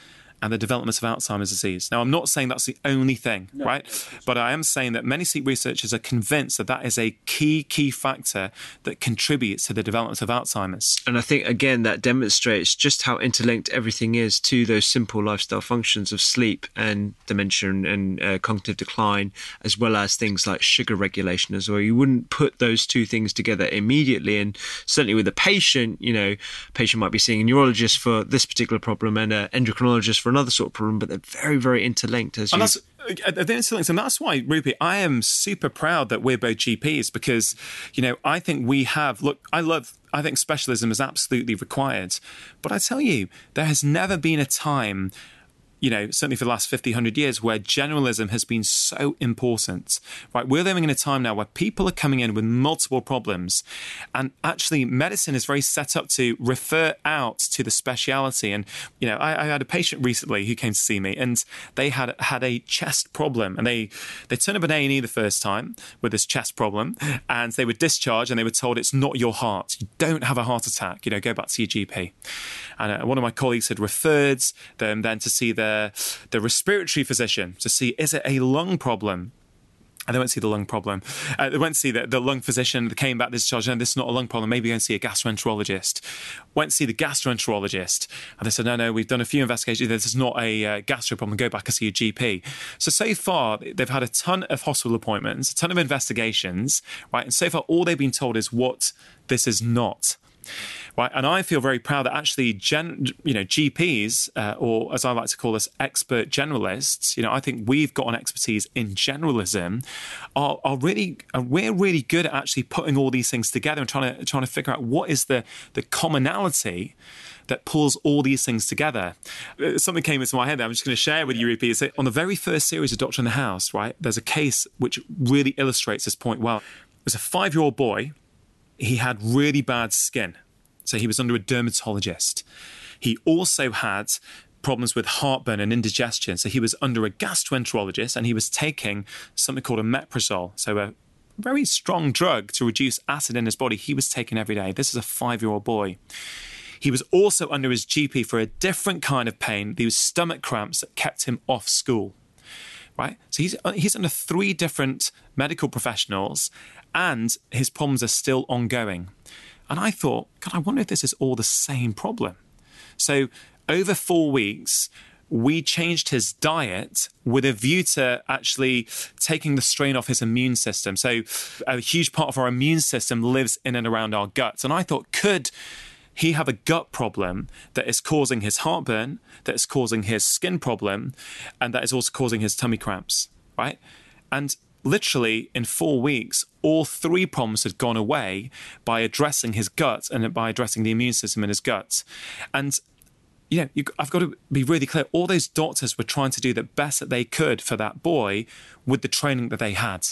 and the development of Alzheimer's disease. Now, I'm not saying that's the only thing, no, right? No, but I am saying that many sleep researchers are convinced that that is a key, key factor that contributes to the development of Alzheimer's. And I think, again, that demonstrates just how interlinked everything is to those simple lifestyle functions of sleep and dementia and, and uh, cognitive decline, as well as things like sugar regulation as well. You wouldn't put those two things together immediately. And certainly with a patient, you know, a patient might be seeing a neurologist for this particular problem and an endocrinologist for another sort of problem, but they're very, very interlinked. As and you... that's, the interlinks, and that's why, Rupi, I am super proud that we're both G Ps, because, you know, I think we have, look, I love, I think specialism is absolutely required. But I tell you, there has never been a time, you know, certainly for the last fifty, one hundred years, where generalism has been so important, right? We're living in a time now where people are coming in with multiple problems, and actually medicine is very set up to refer out to the speciality. And, you know, I, I had a patient recently who came to see me, and they had had a chest problem, and they, they turned up at A and E the first time with this chest problem, and they were discharged, and they were told, it's not your heart. You don't have a heart attack. You know, go back to your G P. And uh, one of my colleagues had referred them then to see the the respiratory physician to see, is it a lung problem? And they went to see the lung problem. Uh, they went to see the, the lung physician. They came back discharged, and this is not a lung problem. Maybe go and see a gastroenterologist. Went to see the gastroenterologist, and they said, no, no, we've done a few investigations. This is not a uh, gastro problem. Go back and see a G P. So, so far, they've had a ton of hospital appointments, a ton of investigations, right? And so far, all they've been told is what this is not. Right, and I feel very proud that actually, gen, you know, G Ps, uh, or as I like to call us, expert generalists, you know, I think we've got an expertise in generalism, are, are really, are, we're really good at actually putting all these things together and trying to trying to figure out what is the the commonality that pulls all these things together. Something came into my head that I'm just going to share with you, Rupi, is that on the very first series of Doctor in the House, right, there's a case which really illustrates this point well. There's a five-year-old boy. He had really bad skin. So he was under a dermatologist. He also had problems with heartburn and indigestion. So he was under a gastroenterologist, and he was taking something called a omeprazole. So a very strong drug to reduce acid in his body. He was taking every day. This is a five-year-old boy. He was also under his G P for a different kind of pain. These stomach cramps that kept him off school. Right? So he's he's under three different medical professionals, and his problems are still ongoing. And I thought, God, I wonder if this is all the same problem. So over four weeks, we changed his diet with a view to actually taking the strain off his immune system. So a huge part of our immune system lives in and around our guts. And I thought, could he have a gut problem that is causing his heartburn, that is causing his skin problem, and that is also causing his tummy cramps, right? And literally in four weeks, all three problems had gone away by addressing his gut and by addressing the immune system in his gut. And, you know, you, I've got to be really clear. All those doctors were trying to do the best that they could for that boy with the training that they had.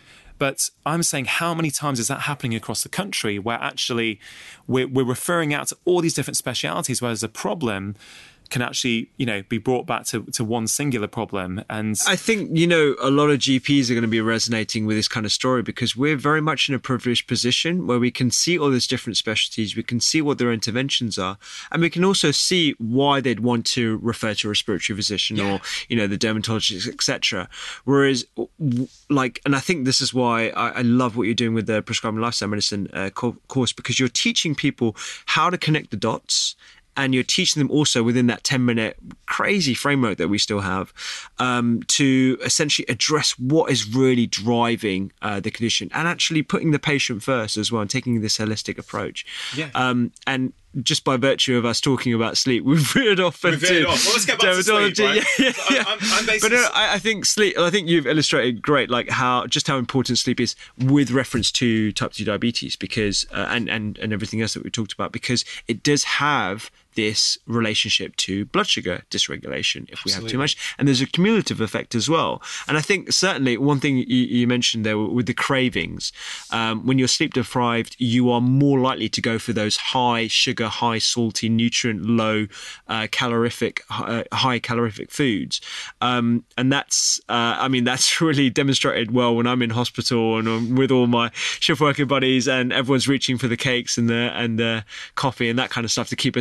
But I'm saying, how many times is that happening across the country where actually we're, we're referring out to all these different specialities where there's a problem can actually, you know, be brought back to, to one singular problem. And I think, you know, a lot of G Ps are going to be resonating with this kind of story because we're very much in a privileged position where we can see all these different specialties, we can see what their interventions are, and we can also see why they'd want to refer to a respiratory physician yeah. or, you know, the dermatologist, et cetera. Whereas, like, and I think this is why I, I love what you're doing with the prescribing lifestyle medicine uh, course, because you're teaching people how to connect the dots. And you're teaching them also within that ten-minute crazy framework that we still have um, to essentially address what is really driving uh, the condition and actually putting the patient first as well and taking this holistic approach. Yeah. Um, and just by virtue of us talking about sleep, we've veered off into veered off. Well, let's get back to sleep, right? Yeah, yeah, so yeah. I'm, I'm basically... But no, I, I think sleep, I think you've illustrated great, like how, just how important sleep is with reference to type two diabetes because, uh, and, and, and everything else that we talked about, because it does have this relationship to blood sugar dysregulation if we Absolutely. have too much. And there's a cumulative effect as well. And I think certainly one thing you, you mentioned there with the cravings, um, when you're sleep deprived, you are more likely to go for those high sugar, high salty, nutrient low, uh, calorific, uh, high calorific foods. Um, and that's, uh, I mean, that's really demonstrated well when I'm in hospital and I'm with all my shift working buddies and everyone's reaching for the cakes and the, and the coffee and that kind of stuff to keep us going.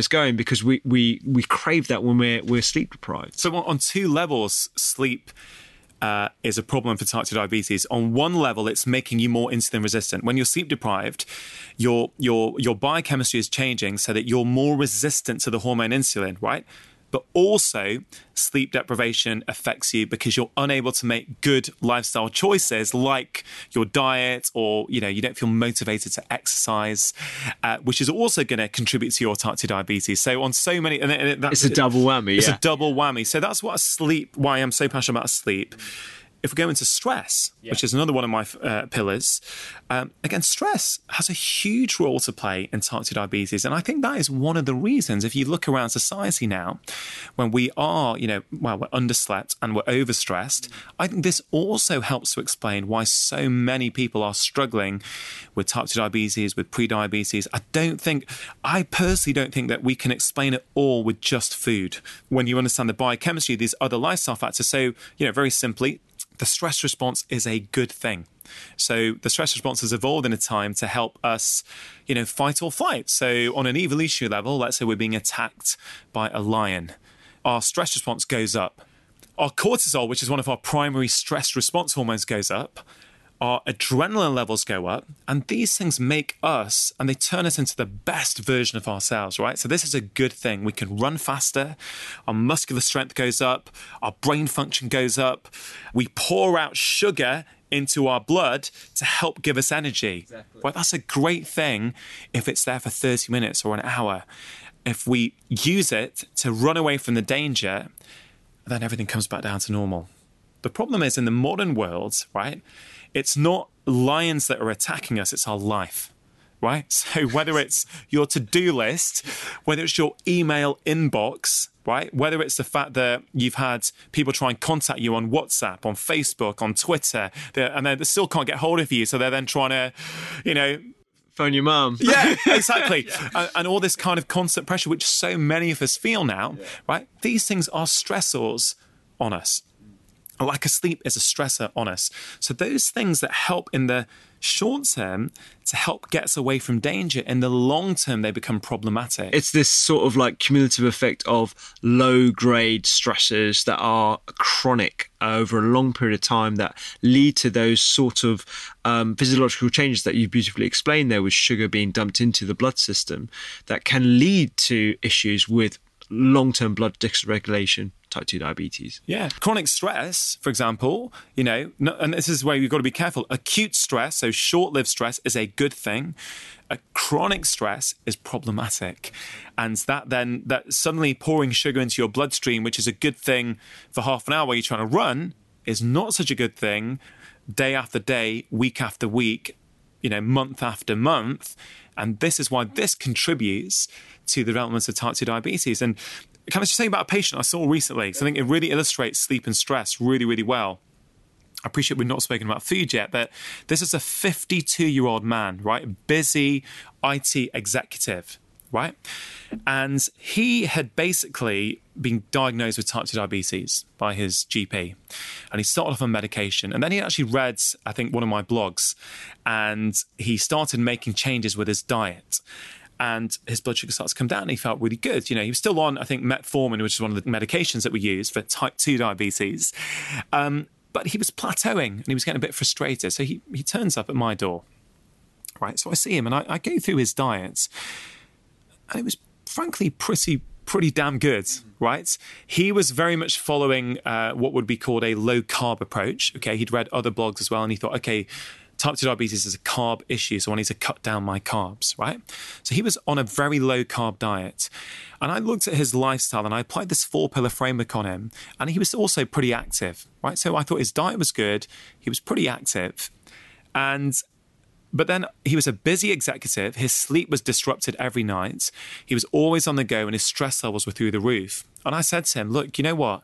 because we we we crave that when we're we're sleep deprived. So on two levels, sleep uh, is a problem for type two diabetes. On one level, it's making you more insulin resistant. When you're sleep deprived, your your your biochemistry is changing so that you're more resistant to the hormone insulin, right? But also, sleep deprivation affects you because you're unable to make good lifestyle choices like your diet, or, you know, you don't feel motivated to exercise, uh, which is also going to contribute to your type two diabetes. So on so many... And it, that's, it's a double whammy, It's yeah. a double whammy. So that's what sleep, why I'm so passionate about sleep. If we go into stress, yeah. which is another one of my uh, pillars, um, again, stress has a huge role to play in type two diabetes. And I think that is one of the reasons, if you look around society now, when we are, you know, well, we're underslept and we're overstressed, I think this also helps to explain why so many people are struggling with type two diabetes, with pre-diabetes. I don't think, I personally don't think that we can explain it all with just food. When you understand the biochemistry, these other lifestyle factors. So, you know, very simply, the stress response is a good thing. So the stress response has evolved in a time to help us, you know, fight or flight. So on an evolutionary level, let's say we're being attacked by a lion, our stress response goes up. Our cortisol, which is one of our primary stress response hormones, goes up. Our adrenaline levels go up, and these things make us, and they turn us into the best version of ourselves, right? So this is a good thing. We can run faster, our muscular strength goes up, our brain function goes up, we pour out sugar into our blood to help give us energy. Exactly. Well, that's a great thing if it's there for thirty minutes or an hour. If we use it to run away from the danger, then everything comes back down to normal. The problem is, in the modern world, right, it's not lions that are attacking us, it's our life, right? So whether it's your to-do list, whether it's your email inbox, right? Whether it's the fact that you've had people try and contact you on WhatsApp, on Facebook, on Twitter, and they still can't get hold of you, so they're then trying to, you know... phone your mum. Yeah, exactly. yeah. And, and all this kind of constant pressure, which so many of us feel now, yeah. right? These things are stressors on us. Lack of sleep is a stressor on us. So those things that help in the short term to help get us away from danger, in the long term, they become problematic. It's this sort of like cumulative effect of low-grade stressors that are chronic over a long period of time that lead to those sort of um, physiological changes that you beautifully explained there, with sugar being dumped into the blood system, that can lead to issues with long-term blood dysregulation, type two diabetes. Yeah. Chronic stress, for example, you know, and this is where you've got to be careful. Acute stress, so short-lived stress, is a good thing. A chronic stress is problematic. And that then, that suddenly pouring sugar into your bloodstream, which is a good thing for half an hour while you're trying to run, is not such a good thing day after day, week after week, you know, month after month. And this is why this contributes to the development of type two diabetes. And can I just say about a patient I saw recently? So I think it really illustrates sleep and stress really, really well. I appreciate we've not spoken about food yet, but this is a fifty-two-year-old man, right? Busy I T executive, right? And he had basically been diagnosed with type two diabetes by his G P. And he started off on medication. And then he actually read, I think, one of my blogs. And he started making changes with his diet. And his blood sugar starts to come down and he felt really good. You know, he was still on, I think, metformin, which is one of the medications that we use for type two diabetes. Um, but he was plateauing and he was getting a bit frustrated. So he, he turns up at my door, right? So I see him and I, I go through his diet. And it was, frankly, pretty pretty damn good, right? He was very much following uh, what would be called a low-carb approach, okay? He'd read other blogs as well and he thought, okay, type two diabetes is a carb issue, so I need to cut down my carbs, right? So he was on a very low-carb diet. And I looked at his lifestyle and I applied this four-pillar framework on him, and he was also pretty active, right? So I thought his diet was good, he was pretty active, and but then he was a busy executive, his sleep was disrupted every night, he was always on the go, and his stress levels were through the roof. And I said to him, look, you know what?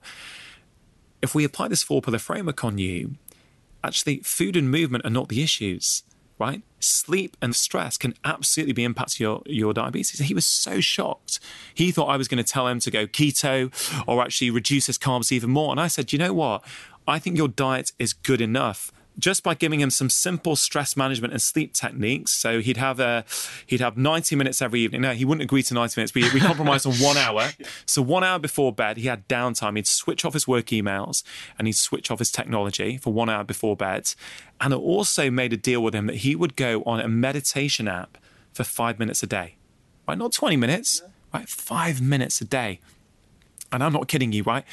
If we apply this four-pillar framework on you, actually, food and movement are not the issues, right? Sleep and stress can absolutely be impacting your, your diabetes. He was so shocked. He thought I was going to tell him to go keto or actually reduce his carbs even more. And I said, you know what? I think your diet is good enough just by giving him some simple stress management and sleep techniques. So he'd have a, he'd have ninety minutes every evening. No, he wouldn't agree to ninety minutes. We, we compromised on one hour. So one hour before bed, he had downtime. He'd switch off his work emails and he'd switch off his technology for one hour before bed. And I also made a deal with him that he would go on a meditation app for five minutes a day. Right? Not twenty minutes, right? Five minutes a day. And I'm not kidding you, right?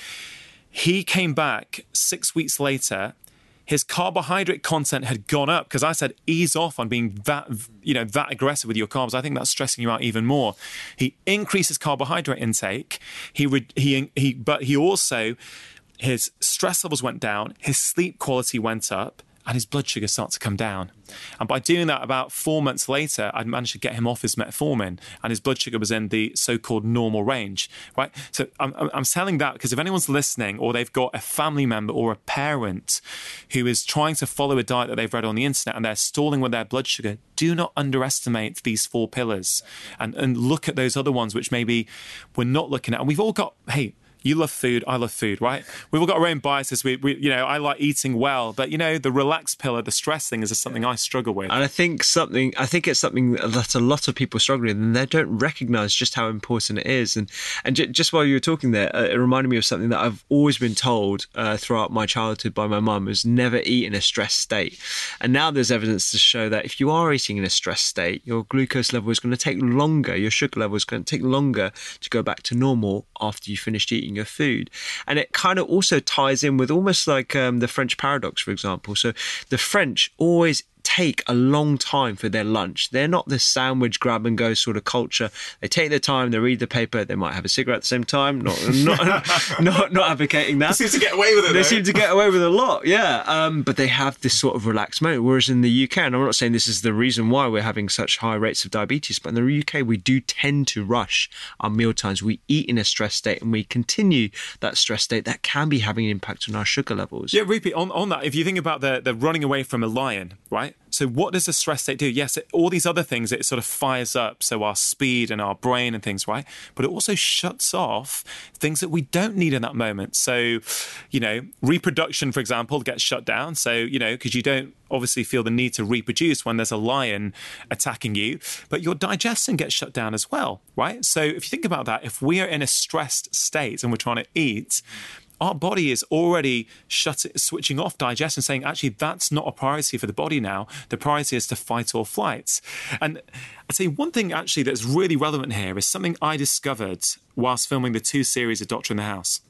He came back six weeks later. His carbohydrate content had gone up because I said, ease off on being that, you know, that aggressive with your carbs. I think that's stressing you out even more. He increased his carbohydrate intake. He, re- he, he, but he also, his stress levels went down. His sleep quality went up. And his blood sugar started to come down. And by doing that, about four months later, I'd managed to get him off his metformin, and his blood sugar was in the so-called normal range, right? So I'm, I'm telling that because if anyone's listening, or they've got a family member or a parent who is trying to follow a diet that they've read on the internet and they're stalling with their blood sugar, do not underestimate these four pillars, and, and look at those other ones which maybe we're not looking at. And we've all got, hey, you love food, I love food, right? We've all got our own biases. We, we, you know, I like eating well, but you know, the relax pillar, the stress thing is something I struggle with. And I think something, I think it's something that a lot of people struggle with, and they don't recognise just how important it is. And and j- just while you were talking there, uh, it reminded me of something that I've always been told uh, throughout my childhood by my mum: was never eat in a stressed state. And now there's evidence to show that if you are eating in a stressed state, your glucose level is going to take longer, your sugar level is going to take longer to go back to normal after you finished eating your food. And it kind of also ties in with almost like um, the French paradox, for example. So the French always take a long time for their lunch. They're not this sandwich grab and go sort of culture. They take their time, they read the paper, they might have a cigarette at the same time. Not not not, not advocating that. They seem to get away with it. They though. seem to get away with a lot, yeah. Um, but they have this sort of relaxed mode. Whereas in the U K, and I'm not saying this is the reason why we're having such high rates of diabetes, but in the U K we do tend to rush our meal times. We eat in a stress state and we continue that stress state. That can be having an impact on our sugar levels. Yeah, Rupi, on, on that, if you think about the, the running away from a lion, right? So what does the stress state do? Yes, it, all these other things, it sort of fires up, so our speed and our brain and things, right? But it also shuts off things that we don't need in that moment. So, you know, reproduction, for example, gets shut down. So, you know, because you don't obviously feel the need to reproduce when there's a lion attacking you, but your digestion gets shut down as well, right? So if you think about that, if we are in a stressed state and we're trying to eat, our body is already shut, switching off digestion, saying, actually, that's not a priority for the body now. The priority is to fight or flight. And I'd say one thing actually that's really relevant here is something I discovered whilst filming the two series of Doctor in the House.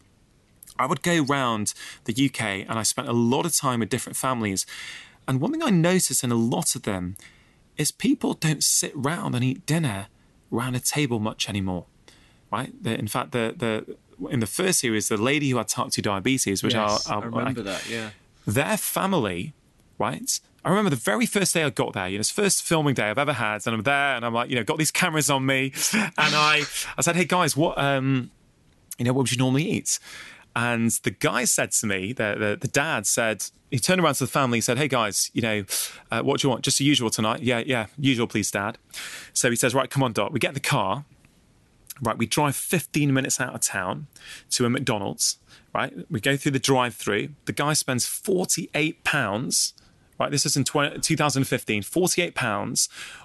I would go around the U K and I spent a lot of time with different families. And one thing I noticed in a lot of them is people don't sit round and eat dinner around a table much anymore, right? In fact, the the in the first series, the lady who had type two diabetes, which yes, are, are I remember I, that, yeah. Their family, right? I remember the very first day I got there, you know, it's the first filming day I've ever had, and I'm there, and I'm like, you know, got these cameras on me, and I, I said, hey guys, what, um, you know, what would you normally eat? And the guy said to me, the, the, the dad said, he turned around to the family and said, hey guys, you know, uh, what do you want? Just the usual tonight? Yeah, yeah, usual please, Dad. So he says, right, come on, Doc. We get in the car. Right, we drive fifteen minutes out of town to a McDonald's, right? We go through the drive-through. The guy spends forty-eight pounds, right? This is in twenty fifteen, forty-eight pounds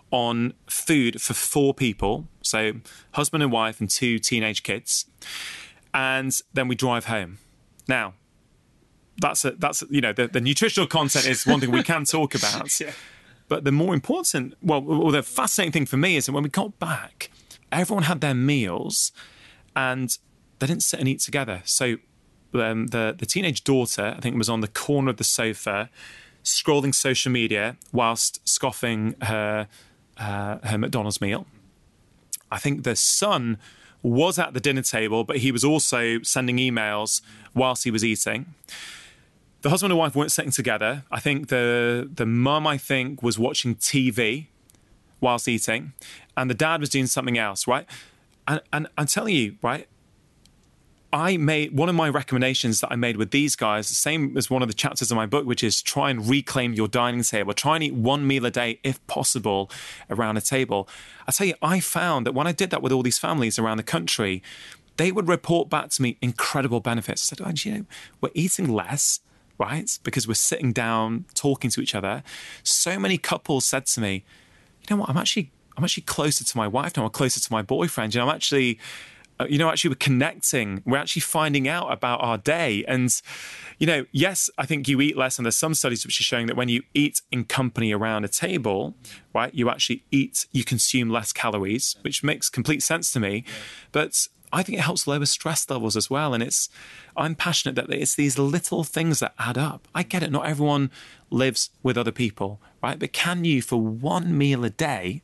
on food for four people. So husband and wife and two teenage kids. And then we drive home. Now, that's, a, that's you know, the, the nutritional content is one thing we can talk about. Yeah. But the more important, well, well, the fascinating thing for me is that when we got back, everyone had their meals and they didn't sit and eat together. So um, the, the teenage daughter, I think, was on the corner of the sofa scrolling social media whilst scoffing her, uh, her McDonald's meal. I think the son was at the dinner table, but he was also sending emails whilst he was eating. The husband and wife weren't sitting together. I think the, the mum, I think, was watching T V whilst eating, and the dad was doing something else, right? And, and I'm telling you, right, I made, one of my recommendations that I made with these guys, the same as one of the chapters of my book, which is try and reclaim your dining table. Try and eat one meal a day, if possible, around a table. I tell you, I found that when I did that with all these families around the country, they would report back to me incredible benefits. I said, oh, you know, we're eating less, right? Because we're sitting down, talking to each other. So many couples said to me, you know what, I'm actually, I'm actually closer to my wife now, I'm closer to my boyfriend. You know, I'm actually, uh, you know, actually we're connecting. We're actually finding out about our day. And, you know, yes, I think you eat less. And there's some studies which are showing that when you eat in company around a table, right, you actually eat, you consume less calories, which makes complete sense to me. Yeah. But I think it helps lower stress levels as well. And it's, I'm passionate that it's these little things that add up. I get it. Not everyone lives with other people, right? But can you, for one meal a day,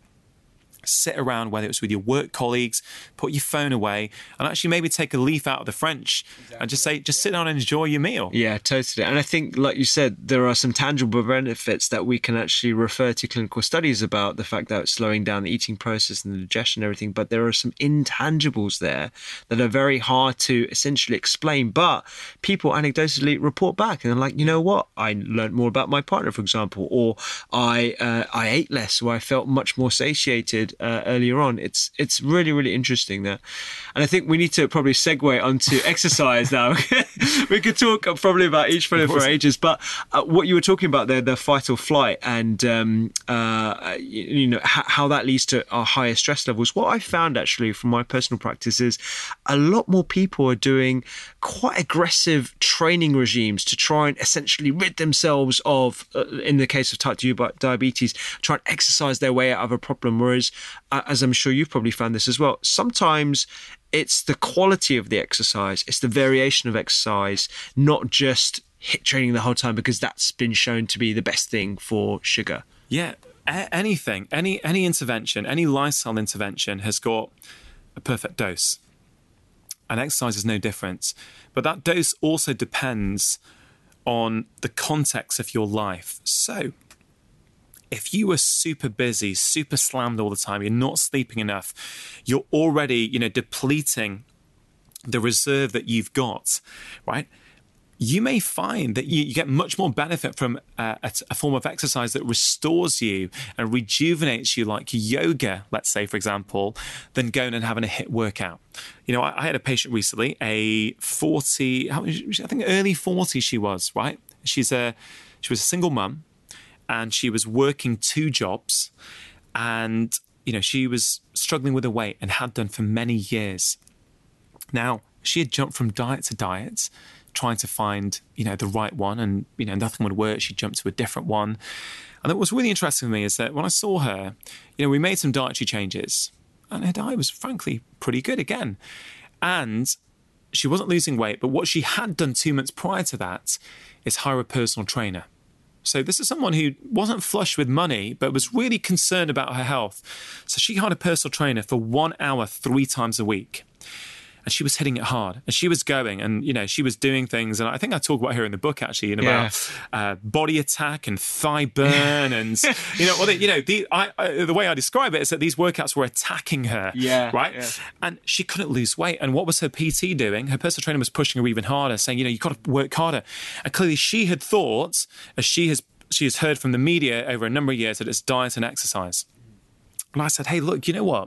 sit around, whether it's with your work colleagues, put your phone away, and actually maybe take a leaf out of the French exactly. and just say, just yeah. sit down and enjoy your meal. Yeah, totally. And I think, like you said, there are some tangible benefits that we can actually refer to clinical studies about the fact that it's slowing down the eating process and the digestion and everything. But there are some intangibles there that are very hard to essentially explain. But people anecdotally report back and they're like, you know what? I learned more about my partner, for example, or I uh, I ate less, or I felt much more satiated Uh, earlier on. It's it's really, really interesting there. And I think we need to probably segue onto exercise now. We could talk probably about each one for ages, but uh, what you were talking about there, the fight or flight, and um, uh, you, you know h- how that leads to our higher stress levels. What I found actually from my personal practice is a lot more people are doing quite aggressive training regimes to try and essentially rid themselves of, uh, in the case of type two diabetes, try and exercise their way out of a problem. Whereas, uh, as I'm sure you've probably found this as well, sometimes it's the quality of the exercise, it's the variation of exercise, not just HIIT training the whole time, because that's been shown to be the best thing for sugar. Yeah, a- anything, any any intervention, any lifestyle intervention has got a perfect dose. And exercise is no different. But that dose also depends on the context of your life. So if you were super busy, super slammed all the time, you're not sleeping enough, you're already, you know, depleting the reserve that you've got, right? You may find that you, you get much more benefit from uh, a, a form of exercise that restores you and rejuvenates you, like yoga, let's say, for example, than going and having a HIIT workout. You know, I, I had a patient recently, a forty, how, I think early forties she was, right? She's a, she was a single mum. And she was working two jobs, and, you know, she was struggling with her weight and had done for many years. Now, she had jumped from diet to diet, trying to find, you know, the right one, and, you know, nothing would work. She jumped to a different one. And what was really interesting for me is that when I saw her, you know, we made some dietary changes, and her diet was frankly pretty good again. And she wasn't losing weight, but what she had done two months prior to that is hire a personal trainer. So this is someone who wasn't flush with money, but was really concerned about her health. So she hired a personal trainer for one hour, three times a week. And she was hitting it hard. And she was going and, you know, she was doing things. And I think I talk about her in the book, actually, you know, yeah. about uh, body attack and thigh burn. And, you know, well, they, you know the, I, I, the way I describe it is that these workouts were attacking her. Yeah. Right? Yeah. And she couldn't lose weight. And what was her P T doing? Her personal trainer was pushing her even harder, saying, you know, you've got to work harder. And clearly she had thought, as she has, she has heard from the media over a number of years, that it's diet and exercise. And I said, hey, look, you know what?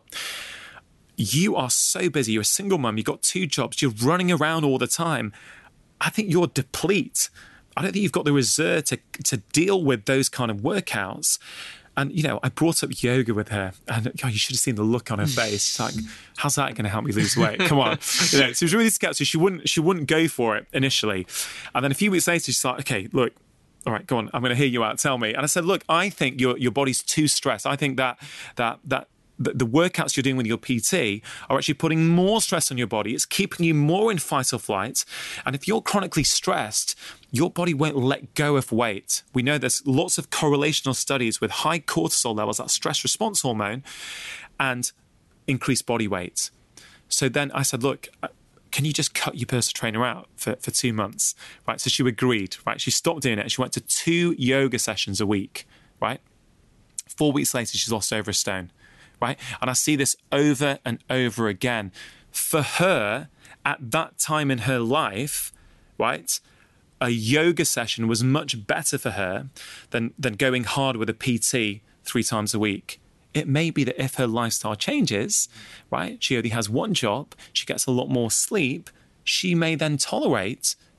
You are so busy. You're a single mum. You've got two jobs. You're running around all the time. I think you're deplete. I don't think you've got the reserve to, to deal with those kind of workouts. And, you know, I brought up yoga with her, and oh, you should have seen the look on her face. It's like, how's that going to help me lose weight? Come on. You know, so it was really scared. So she wouldn't, she wouldn't go for it initially. And then a few weeks later, she's like, okay, look, all right, go on. I'm going to hear you out. Tell me. And I said, look, I think your your body's too stressed. I think that that that the, the workouts you're doing with your P T are actually putting more stress on your body. It's keeping you more in fight or flight. And if you're chronically stressed, your body won't let go of weight. We know there's lots of correlational studies with high cortisol levels, that stress response hormone, and increased body weight. So then I said, look, can you just cut your personal trainer out for, for two months? Right. So she agreed, right? She stopped doing it. She went to two yoga sessions a week, right? Four weeks later, she's lost over a stone, right? And I see this over and over again. For her, at that time in her life, right, a yoga session was much better for her than, than going hard with a P T three times a week. It may be that if her lifestyle changes, right, she only has one job, she gets a lot more sleep, she may then tolerate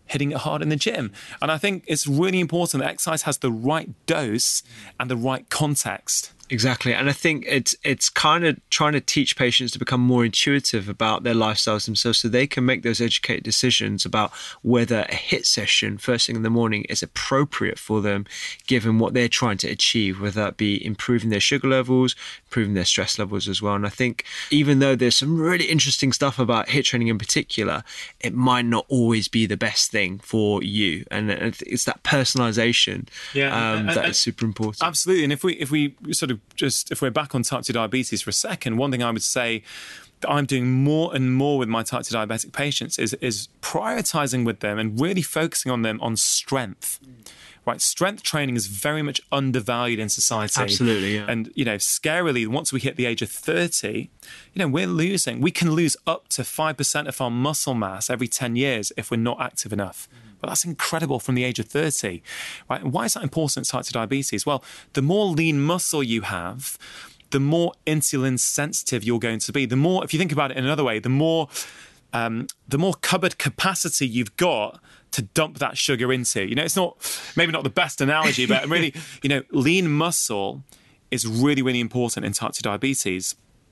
hitting it hard in the gym. And I think it's really important that exercise has the right dose and the right context. Exactly. And I think it's it's kind of trying to teach patients to become more intuitive about their lifestyles themselves so they can make those educated decisions about whether a HIIT session first thing in the morning is appropriate for them, given what they're trying to achieve, whether that be improving their sugar levels, improving their stress levels as well. And I think even though there's some really interesting stuff about HIIT training in particular, it might not always be the best thing for you. And it's that personalization yeah, um, and, that and, is super important. Absolutely. And if we if we sort of just if we're back on type two diabetes for a second, one thing I would say that I'm doing more and more with my type two diabetic patients is is prioritizing with them and really focusing on them on strength. Right, strength training is very much undervalued in society. Absolutely, yeah. And, you know, scarily, once we hit the age of thirty, you know, we're losing. We can lose up to five percent of our muscle mass every ten years if we're not active enough. But that's incredible from the age of thirty. Right? And why is that important in type two diabetes? Well, the more lean muscle you have, the more insulin sensitive you're going to be. The more, if you think about it in another way, the more, um, the more cupboard capacity you've got to dump that sugar into. You know, it's not, maybe not the best analogy, but really, you know, lean muscle is really, really important in type two diabetes.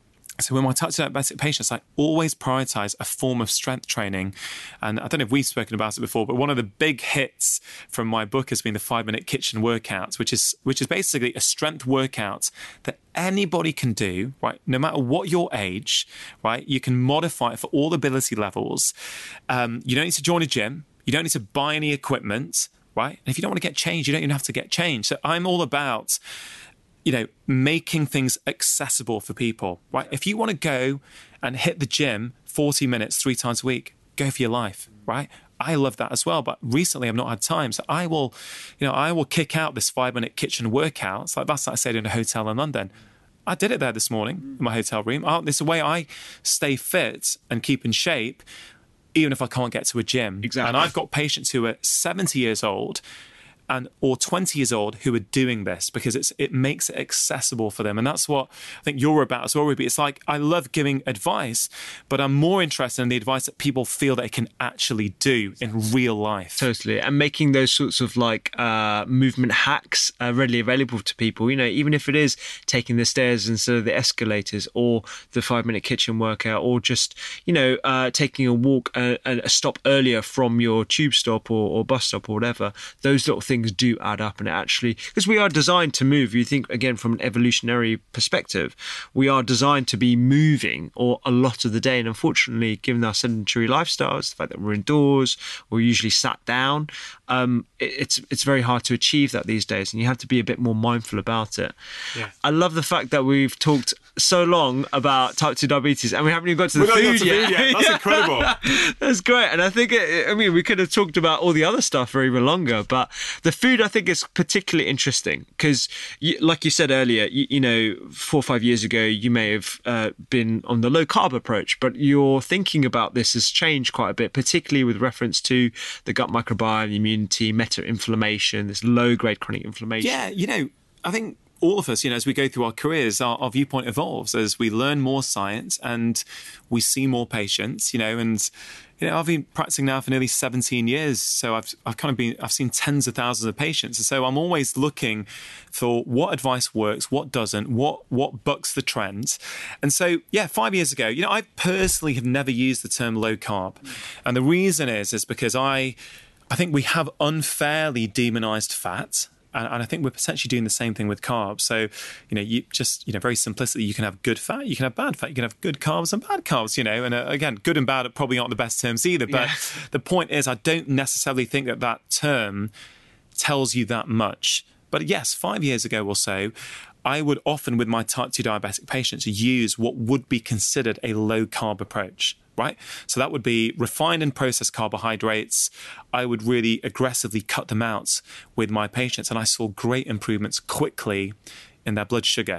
So with my type two diabetic patients, I always prioritize a form of strength training. And I don't know if we've spoken about it before, but one of the big hits from my book has been the five-minute kitchen workout, which is which is basically a strength workout that anybody can do, right? No matter what your age, right? You can modify it for all ability levels. Um, you don't need to join a gym. You don't need to buy any equipment, right? And if you don't want to get changed, you don't even have to get changed. So I'm all about, you know, making things accessible for people, right? If you want to go and hit the gym forty minutes, three times a week, go for your life, right? I love that as well. But recently I've not had time. So I will, you know, I will kick out this five minute kitchen workout. It's like, that's like I said in a hotel in London. I did it there this morning in my hotel room. Oh, this is the way I stay fit and keep in shape, even if I can't get to a gym. Exactly. And I've got patients who are seventy years old and or twenty years old who are doing this because it's it makes it accessible for them. And that's what I think you're about as well, Ruby. It's like, I love giving advice, but I'm more interested in the advice that people feel they can actually do in real life. Totally. And making those sorts of like uh, movement hacks uh, readily available to people, you know, even if it is taking the stairs instead of the escalators or the five minute kitchen workout or just, you know, uh, taking a walk and uh, a stop earlier from your tube stop or, or bus stop or whatever. Those little things do add up, and it actually, because we are designed to move. You think again from an evolutionary perspective, we are designed to be moving or a lot of the day, and unfortunately, given our sedentary lifestyles, the fact that we're indoors, we're usually sat down, um, it, it's it's very hard to achieve that these days, and you have to be a bit more mindful about it. Yeah. I love the fact that we've talked so long about type two diabetes, and we haven't even got to the We're food, not to yet. food yet. That's incredible. That's great, and I think it, I mean we could have talked about all the other stuff for even longer, but the food I think is particularly interesting because, like you said earlier, you, you know, four or five years ago you may have uh, been on the low carb approach, but your thinking about this has changed quite a bit, particularly with reference to the gut microbiome, the immunity, meta-inflammation, this low-grade chronic inflammation. Yeah, you know, I think all of us, you know, as we go through our careers, our, our viewpoint evolves as we learn more science and we see more patients, you know, and, you know, I've been practicing now for nearly seventeen years. So I've, I've kind of been, I've seen tens of thousands of patients. And so I'm always looking for what advice works, what doesn't, what, what bucks the trend. And so, yeah, five years ago, you know, I personally have never used the term low carb. And the reason is, is because I, I think we have unfairly demonized fat. And, and I think we're potentially doing the same thing with carbs. So, you know, you just, you know, very simplistically, you can have good fat, you can have bad fat, you can have good carbs and bad carbs, you know. And uh, again, good and bad probably aren't the best terms either. But yeah. The point is, I don't necessarily think that that term tells you that much. But yes, five years ago or so, I would often, with my type two diabetic patients, use what would be considered a low carb approach. Right? So that would be refined and processed carbohydrates. I would really aggressively cut them out with my patients, and I saw great improvements quickly in their blood sugar.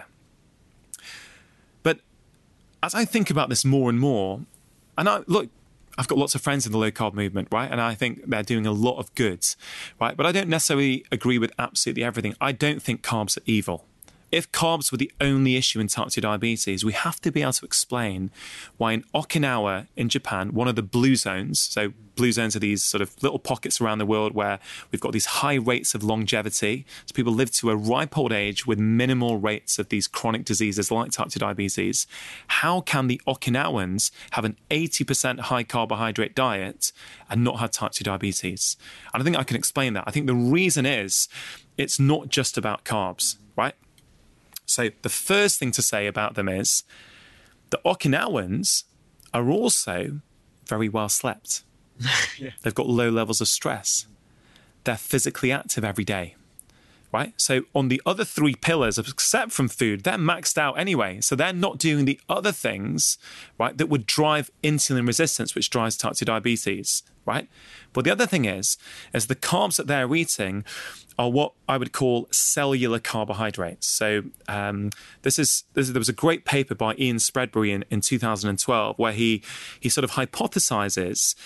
But as I think about this more and more, and I look, I've got lots of friends in the low carb movement, right? And I think they're doing a lot of good, right? But I don't necessarily agree with absolutely everything. I don't think carbs are evil. if carbs were the only issue in type two diabetes, we have to be able to explain why in Okinawa in Japan, one of the blue zones, so blue zones are these sort of little pockets around the world where we've got these high rates of longevity. So people live to a ripe old age with minimal rates of these chronic diseases like type two diabetes. How can the Okinawans have an eighty percent high carbohydrate diet and not have type two diabetes? And I think I can explain that. I think the reason is it's not just about carbs, right? So the first thing to say about them is the Okinawans are also very well slept. Yeah. They've got low levels of stress. They're physically active every day, right? So on the other three pillars, except from food, they're maxed out anyway. So they're not doing the other things, right, that would drive insulin resistance, which drives type two diabetes, right? But the other thing is, is the carbs that they're eating are what I would call cellular carbohydrates. So um, this is, this is there was a great paper by Ian Spreadbury in, in two thousand twelve where he he sort of hypothesizes,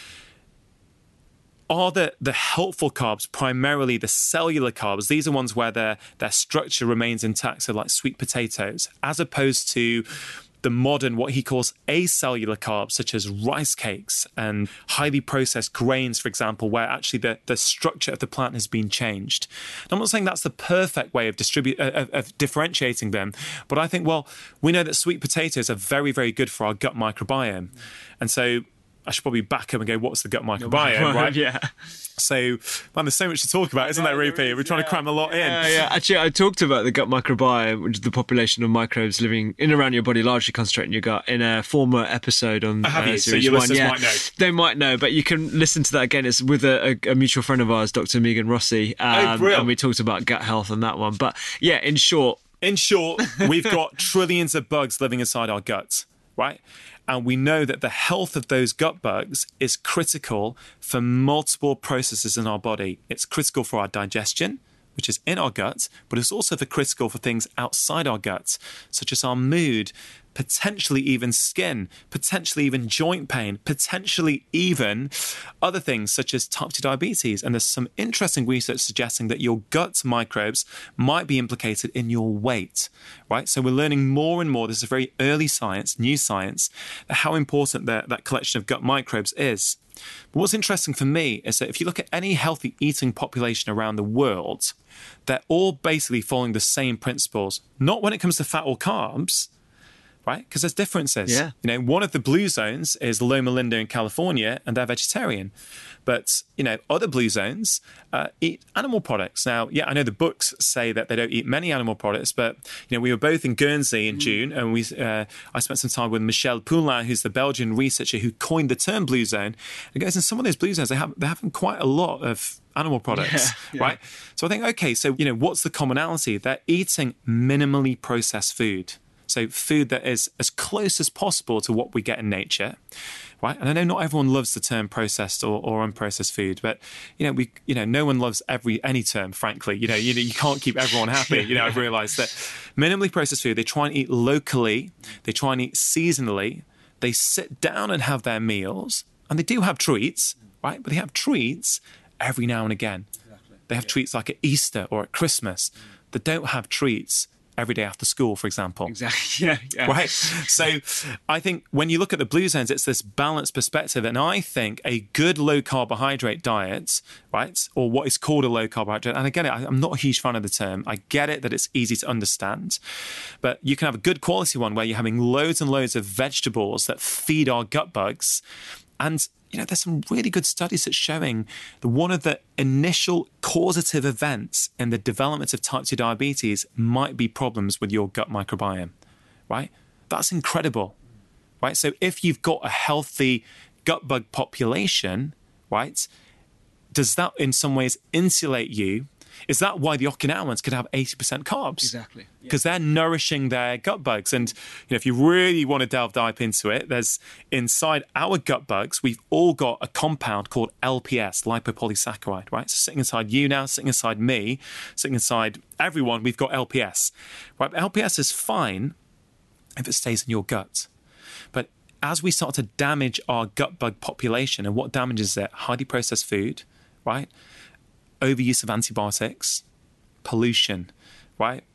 are the, the helpful carbs primarily the cellular carbs? These are ones where their their structure remains intact, so like sweet potatoes, as opposed to the modern, what he calls acellular carbs, such as rice cakes and highly processed grains, for example, where actually the, the structure of the plant has been changed. And I'm not saying that's the perfect way of, distribu- uh, of, of differentiating them, but I think, well, we know that sweet potatoes are very, very good for our gut microbiome. And so I should probably back up and go, what's the gut microbiome, right? Yeah. So, man, there's so much to talk about, isn't there, Rupy? We're trying yeah. to cram a lot in. Yeah, yeah. Actually, I talked about the gut microbiome, which is the population of microbes living in and around your body, largely concentrated in your gut, in a former episode on I have uh, you, series so your one. listeners Yeah. might know. They might know, but you can listen to that again. It's with a, a, a mutual friend of ours, Doctor Megan Rossi, um, oh, brilliant. and we talked about gut health on that one. But yeah, in short, in short, we've got trillions of bugs living inside our guts, right? And we know that the health of those gut bugs is critical for multiple processes in our body. It's critical for our digestion, which is in our gut, but it's also for critical for things outside our gut, such as our mood, potentially even skin, potentially even joint pain, potentially even other things such as type two diabetes. And there's some interesting research suggesting that your gut microbes might be implicated in your weight, right? So we're learning more and more, this is very early science, new science, how important that, that collection of gut microbes is. But what's interesting for me is that if you look at any healthy eating population around the world, they're all basically following the same principles, not when it comes to fat or carbs, right? Because there's differences. Yeah. You know, one of the blue zones is Loma Linda in California, and they're vegetarian. But, you know, other blue zones uh, eat animal products. Now, yeah, I know the books say that they don't eat many animal products, but, you know, we were both in Guernsey in mm. June, and we uh, I spent some time with Michel Poulin, who's the Belgian researcher who coined the term blue zone. And guys, in some of those blue zones, they have, they're having quite a lot of animal products, yeah, yeah. right? So I think, okay, so, you know, what's the commonality? They're eating minimally processed food. So food that is as close as possible to what we get in nature, right? And I know not everyone loves the term processed or, or unprocessed food, but you know, we, you know, no one loves every any term. Frankly, you know, you know, you can't keep everyone happy. You know, I've realised that minimally processed food, they try and eat locally, they try and eat seasonally, they sit down and have their meals, and they do have treats, right? But they have treats every now and again. Exactly. They have yeah. treats like at Easter or at Christmas. Mm. They don't have treats every day after school, for example. Exactly, yeah, yeah. Right? So I think when you look at the blue zones, it's this balanced perspective. And I think a good low carbohydrate diet, right, or what is called a low carbohydrate, and again, I'm not a huge fan of the term. I get it that it's easy to understand, but you can have a good quality one where you're having loads and loads of vegetables that feed our gut bugs. And you know, there's some really good studies that's showing that one of the initial causative events in the development of type two diabetes might be problems with your gut microbiome, right? That's incredible, right? So if you've got a healthy gut bug population, right, does that in some ways insulate you? Is that why the Okinawans could have eighty percent carbs? Exactly. Because yeah. they're nourishing their gut bugs. And you know, if you really want to delve deep into it, there's inside our gut bugs, we've all got a compound called L P S, lipopolysaccharide, right? So sitting inside you now, sitting inside me, sitting inside everyone, we've got L P S. Right? But L P S is fine if it stays in your gut. But as we start to damage our gut bug population, and what damages it? Highly processed food, right? Overuse of antibiotics, pollution, right?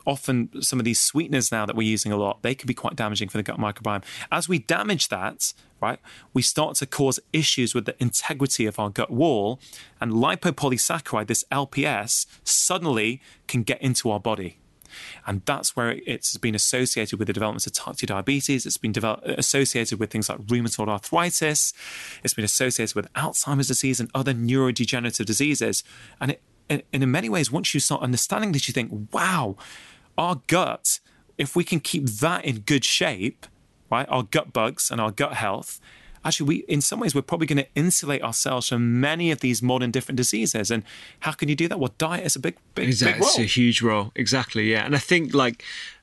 often some of these sweeteners now that we're using a lot, they can be quite damaging for the gut microbiome. As we damage that, right, we start to cause issues with the integrity of our gut wall, and lipopolysaccharide, this L P S, suddenly can get into our body. And that's where it's been associated with the development of type two diabetes. It's been develop- associated with things like rheumatoid arthritis. It's been associated with Alzheimer's disease and other neurodegenerative diseases. And, it, and in many ways, once you start understanding this, you think, wow, our gut, if we can keep that in good shape, right, our gut bugs and our gut health, actually, we in some ways, we're probably going to insulate ourselves from many of these modern different diseases. And how can you do that? Well, diet is a big, big, exactly. big role. It's a huge role. Exactly, yeah. And I think, like,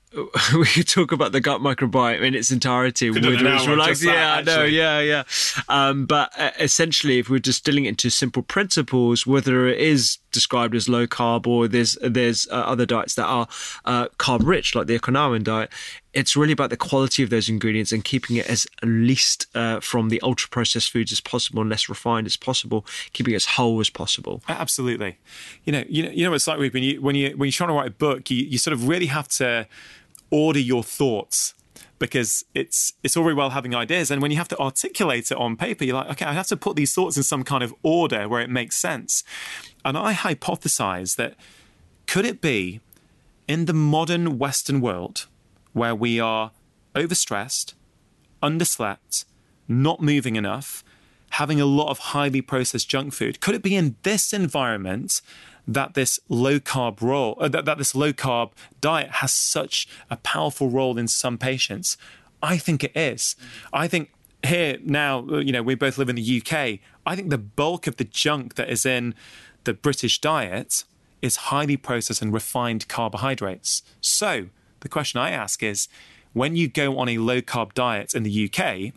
we could talk about the gut microbiome in its entirety. Could do an hour like, just that, yeah, I know, actually. yeah, yeah. Um, but uh, essentially, if we're distilling it into simple principles, whether it is described as low carb or there's there's uh, other diets that are uh, carb rich, like the Okinawan diet, it's really about the quality of those ingredients and keeping it as least uh, from the ultra processed foods as possible and less refined as possible, keeping it as whole as possible. Absolutely. You know, you know, you know what it's like when you when you when you're trying to write a book, you, you sort of really have to order your thoughts, because it's it's all very well having ideas, and when you have to articulate it on paper, you're like, okay, I have to put these thoughts in some kind of order where it makes sense. And I hypothesize that could it be in the modern Western world where we are overstressed, underslept, not moving enough, having a lot of highly processed junk food, could it be in this environment that this low carb role, uh, that, that this low carb diet has such a powerful role in some patients? I think it is. I think here now, you know, we both live in the U K. I think the bulk of the junk that is in the British diet is highly processed and refined carbohydrates. So the question I ask is, when you go on a low carb diet in the U K,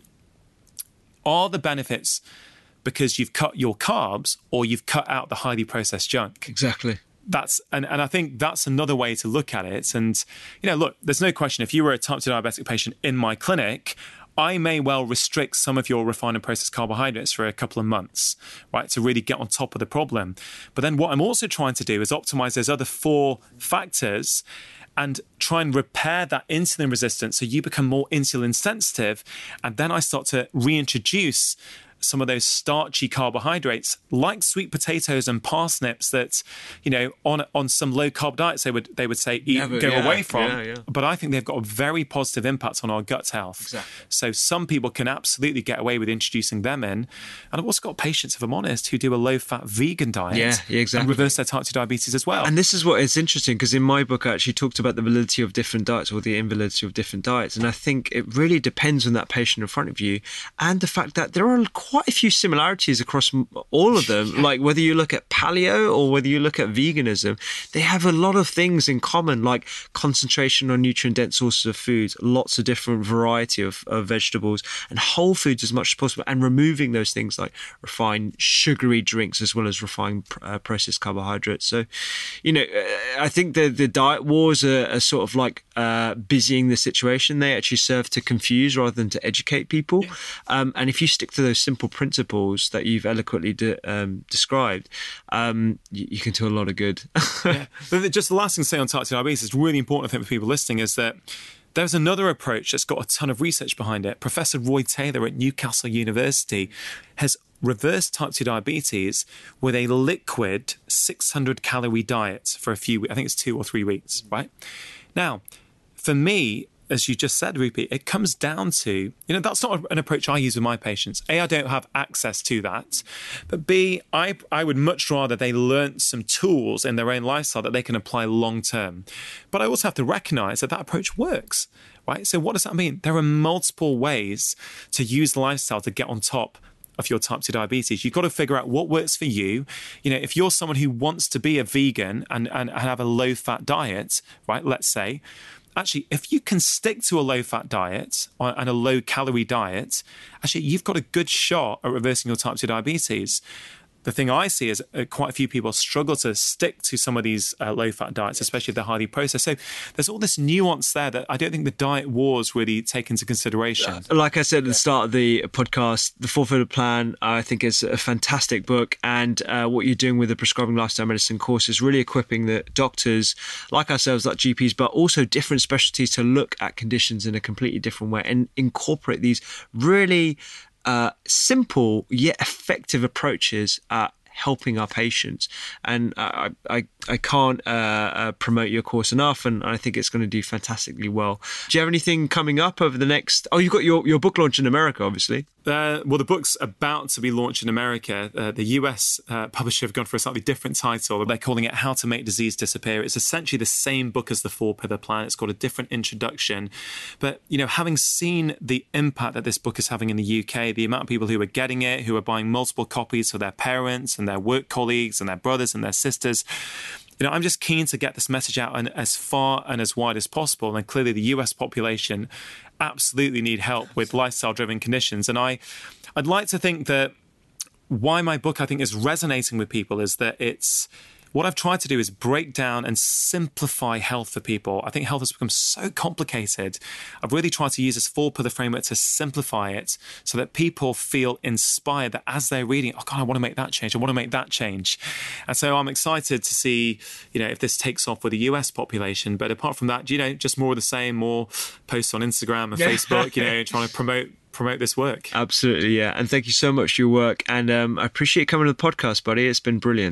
are the benefits because you've cut your carbs or you've cut out the highly processed junk? Exactly. That's and, and I think that's another way to look at it. And, you know, look, there's no question, if you were a type two diabetic patient in my clinic, I may well restrict some of your refined and processed carbohydrates for a couple of months, right, to really get on top of the problem. But then what I'm also trying to do is optimize those other four factors and try and repair that insulin resistance so you become more insulin sensitive. And then I start to reintroduce some of those starchy carbohydrates like sweet potatoes and parsnips that, you know, on on some low carb diets they would they would say eat, yeah, but, go yeah, away from. Yeah, yeah. But I think they've got a very positive impact on our gut health. Exactly. So some people can absolutely get away with introducing them in. And I've also got patients, if I'm honest, who do a low fat vegan diet yeah, yeah, exactly. and reverse their type two diabetes as well. And this is what is interesting, because in my book I actually talked about the validity of different diets or the invalidity of different diets. And I think it really depends on that patient in front of you and the fact that there are quite a few similarities across all of them. Yeah. Like whether you look at paleo or whether you look at veganism, they have a lot of things in common, like concentration on nutrient-dense sources of food, lots of different variety of, of vegetables, and whole foods as much as possible, and removing those things like refined sugary drinks as well as refined uh, processed carbohydrates. So, you know, I think the, the diet wars are, are sort of like uh, busying the situation. They actually serve to confuse rather than to educate people. Yeah. Um, and if you stick to those simple principles that you've eloquently de- um, described, um, you, you can do a lot of good. Yeah. But just the last thing to say on type two diabetes is really important, I think, for people listening, is that there's another approach that's got a ton of research behind it. Professor Roy Taylor at Newcastle University has reversed type two diabetes with a liquid six hundred calorie diet for a few weeks. I think it's two or three weeks, right? Now, for me, as you just said, Rupi, it comes down to, you know, that's not an approach I use with my patients. A, I don't have access to that. But B, I, I would much rather they learnt some tools in their own lifestyle that they can apply long term. But I also have to recognize that that approach works, right? So what does that mean? There are multiple ways to use lifestyle to get on top of your type two diabetes. You've got to figure out what works for you. You know, if you're someone who wants to be a vegan and, and have a low fat diet, right, let's say, actually, if you can stick to a low-fat diet and a low-calorie diet, actually, you've got a good shot at reversing your type two diabetes. the thing I see is uh, quite a few people struggle to stick to some of these uh, low-fat diets, especially if they're highly processed. So there's all this nuance there that I don't think the diet wars really take into consideration. Like I said at the start of the podcast, The Four-Pillar Plan, I think is a fantastic book. And uh, what you're doing with the Prescribing Lifestyle Medicine course is really equipping the doctors like ourselves, like G Ps, but also different specialties to look at conditions in a completely different way and incorporate these really Uh, simple yet effective approaches at helping our patients. And I, I, I can't uh, uh, promote your course enough, and I think it's going to do fantastically well. Do you have anything coming up over the next... Oh, you've got your, your book launch in America, obviously. Uh, well, the book's about to be launched in America. Uh, the U S uh, publisher have gone for a slightly different title. They're calling it How to Make Disease Disappear. It's essentially the same book as the Four-Pillar Plan. It's got a different introduction. But, you know, having seen the impact that this book is having in the U K, the amount of people who are getting it, who are buying multiple copies for their parents and their work colleagues and their brothers and their sisters, you know, I'm just keen to get this message out and as far and as wide as possible. And clearly the U S population absolutely need help with lifestyle-driven conditions. And I, I'd like to think that why my book, I think, is resonating with people is that it's... What I've tried to do is break down and simplify health for people. I think health has become so complicated. I've really tried to use this four-pillar framework to simplify it so that people feel inspired that as they're reading, oh God, I want to make that change. I want to make that change. And so I'm excited to see, you know, if this takes off with the U S population. But apart from that, you know, just more of the same, more posts on Instagram and Facebook, you know, trying to promote promote this work. Absolutely, yeah. And thank you so much for your work. And um, I appreciate coming to the podcast, buddy. It's been brilliant.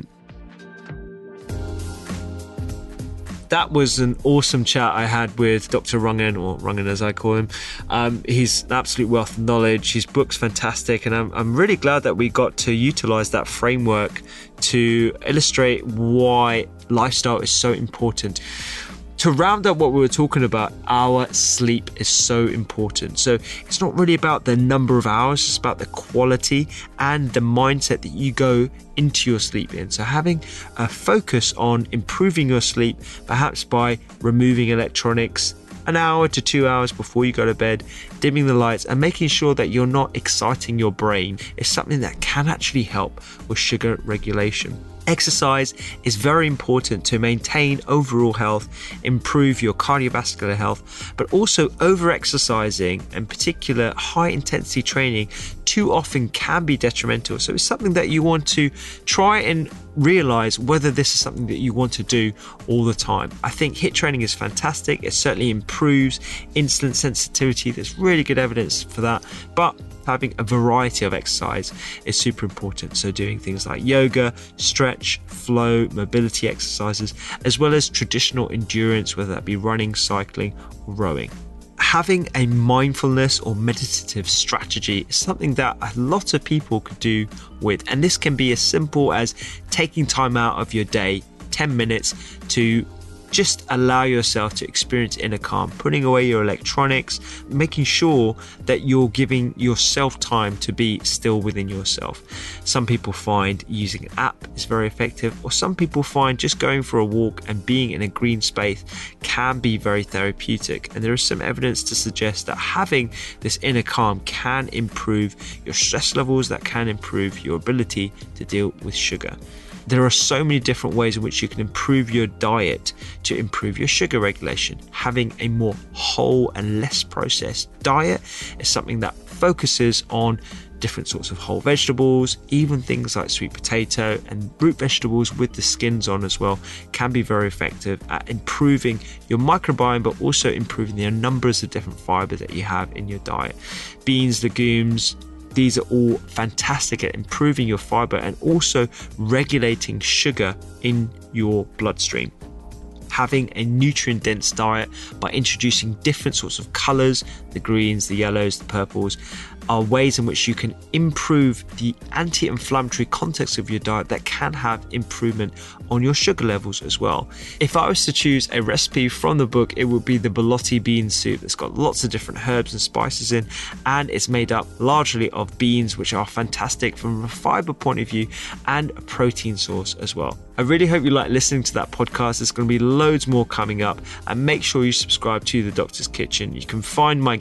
That was an awesome chat I had with Doctor Rungan, or Rungan as I call him. Um, he's an absolute wealth of knowledge. His book's fantastic, and I'm, I'm really glad that we got to utilise that framework to illustrate why lifestyle is so important. To round up what we were talking about, our sleep is so important. So it's not really about the number of hours, it's about the quality and the mindset that you go into your sleep in. So having a focus on improving your sleep, perhaps by removing electronics an hour to two hours before you go to bed, dimming the lights and making sure that you're not exciting your brain, is something that can actually help with sugar regulation. Exercise is very important to maintain overall health, improve your cardiovascular health, but also over-exercising, in particular high-intensity training, too often can be detrimental. So it's something that you want to try and realize whether this is something that you want to do all the time. I think HIIT training is fantastic. It certainly improves insulin sensitivity. There's really good evidence for that. But having a variety of exercise is super important. So doing things like yoga, stretch, flow, mobility exercises, as well as traditional endurance, whether that be running, cycling, or rowing. Having a mindfulness or meditative strategy is something that a lot of people could do with. And this can be as simple as taking time out of your day, ten minutes, to just allow yourself to experience inner calm, putting away your electronics, making sure that you're giving yourself time to be still within yourself. Some people find using an app is very effective, or some people find just going for a walk and being in a green space can be very therapeutic. And there is some evidence to suggest that having this inner calm can improve your stress levels, that can improve your ability to deal with sugar. There are so many different ways in which you can improve your diet to improve your sugar regulation. Having a more whole and less processed diet is something that focuses on different sorts of whole vegetables, even things like sweet potato and root vegetables with the skins on as well, can be very effective at improving your microbiome, but also improving the numbers of different fibers that you have in your diet. Beans, legumes, these are all fantastic at improving your fiber and also regulating sugar in your bloodstream. Having a nutrient-dense diet by introducing different sorts of colours, the greens, the yellows, the purples, are ways in which you can improve the anti-inflammatory context of your diet that can have improvement on your sugar levels as well. If I was to choose a recipe from the book, it would be the Belotti bean soup. It's got lots of different herbs and spices in, and it's made up largely of beans, which are fantastic from a fiber point of view and a protein source as well. I really hope you like listening to that podcast. There's going to be loads more coming up, and make sure you subscribe to The Doctor's Kitchen. You can find my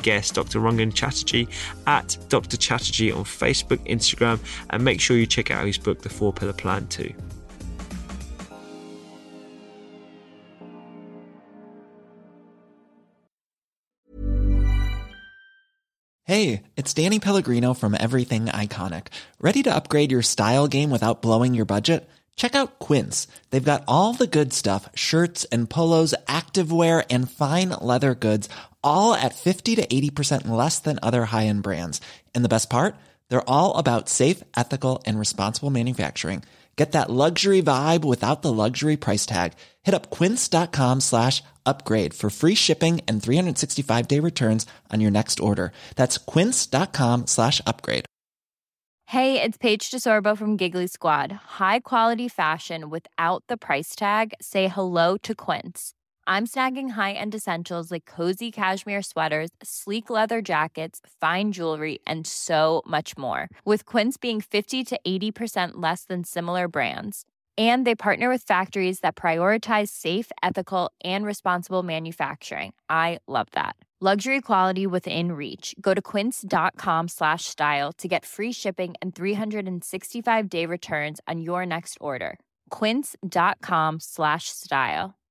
guest, Doctor Rangan Chatterjee, at Doctor Chatterjee on Facebook, Instagram, and make sure you check out his book, The Four Pillar Plan, too. Hey, it's Danny Pellegrino from Everything Iconic. Ready to upgrade your style game without blowing your budget? Check out Quince. They've got all the good stuff, shirts and polos, activewear, and fine leather goods, all at fifty to eighty percent less than other high-end brands. And the best part? They're all about safe, ethical, and responsible manufacturing. Get that luxury vibe without the luxury price tag. Hit up quince.com slash upgrade for free shipping and three sixty-five day returns on your next order. That's quince.com slash upgrade. Hey, it's Paige DeSorbo from Giggly Squad. High quality fashion without the price tag. Say hello to Quince. I'm snagging high-end essentials like cozy cashmere sweaters, sleek leather jackets, fine jewelry, and so much more. With Quince being fifty to eighty percent less than similar brands. And they partner with factories that prioritize safe, ethical, and responsible manufacturing. I love that. Luxury quality within reach. Go to quince.com slash style to get free shipping and three sixty-five day returns on your next order. Quince.com slash style.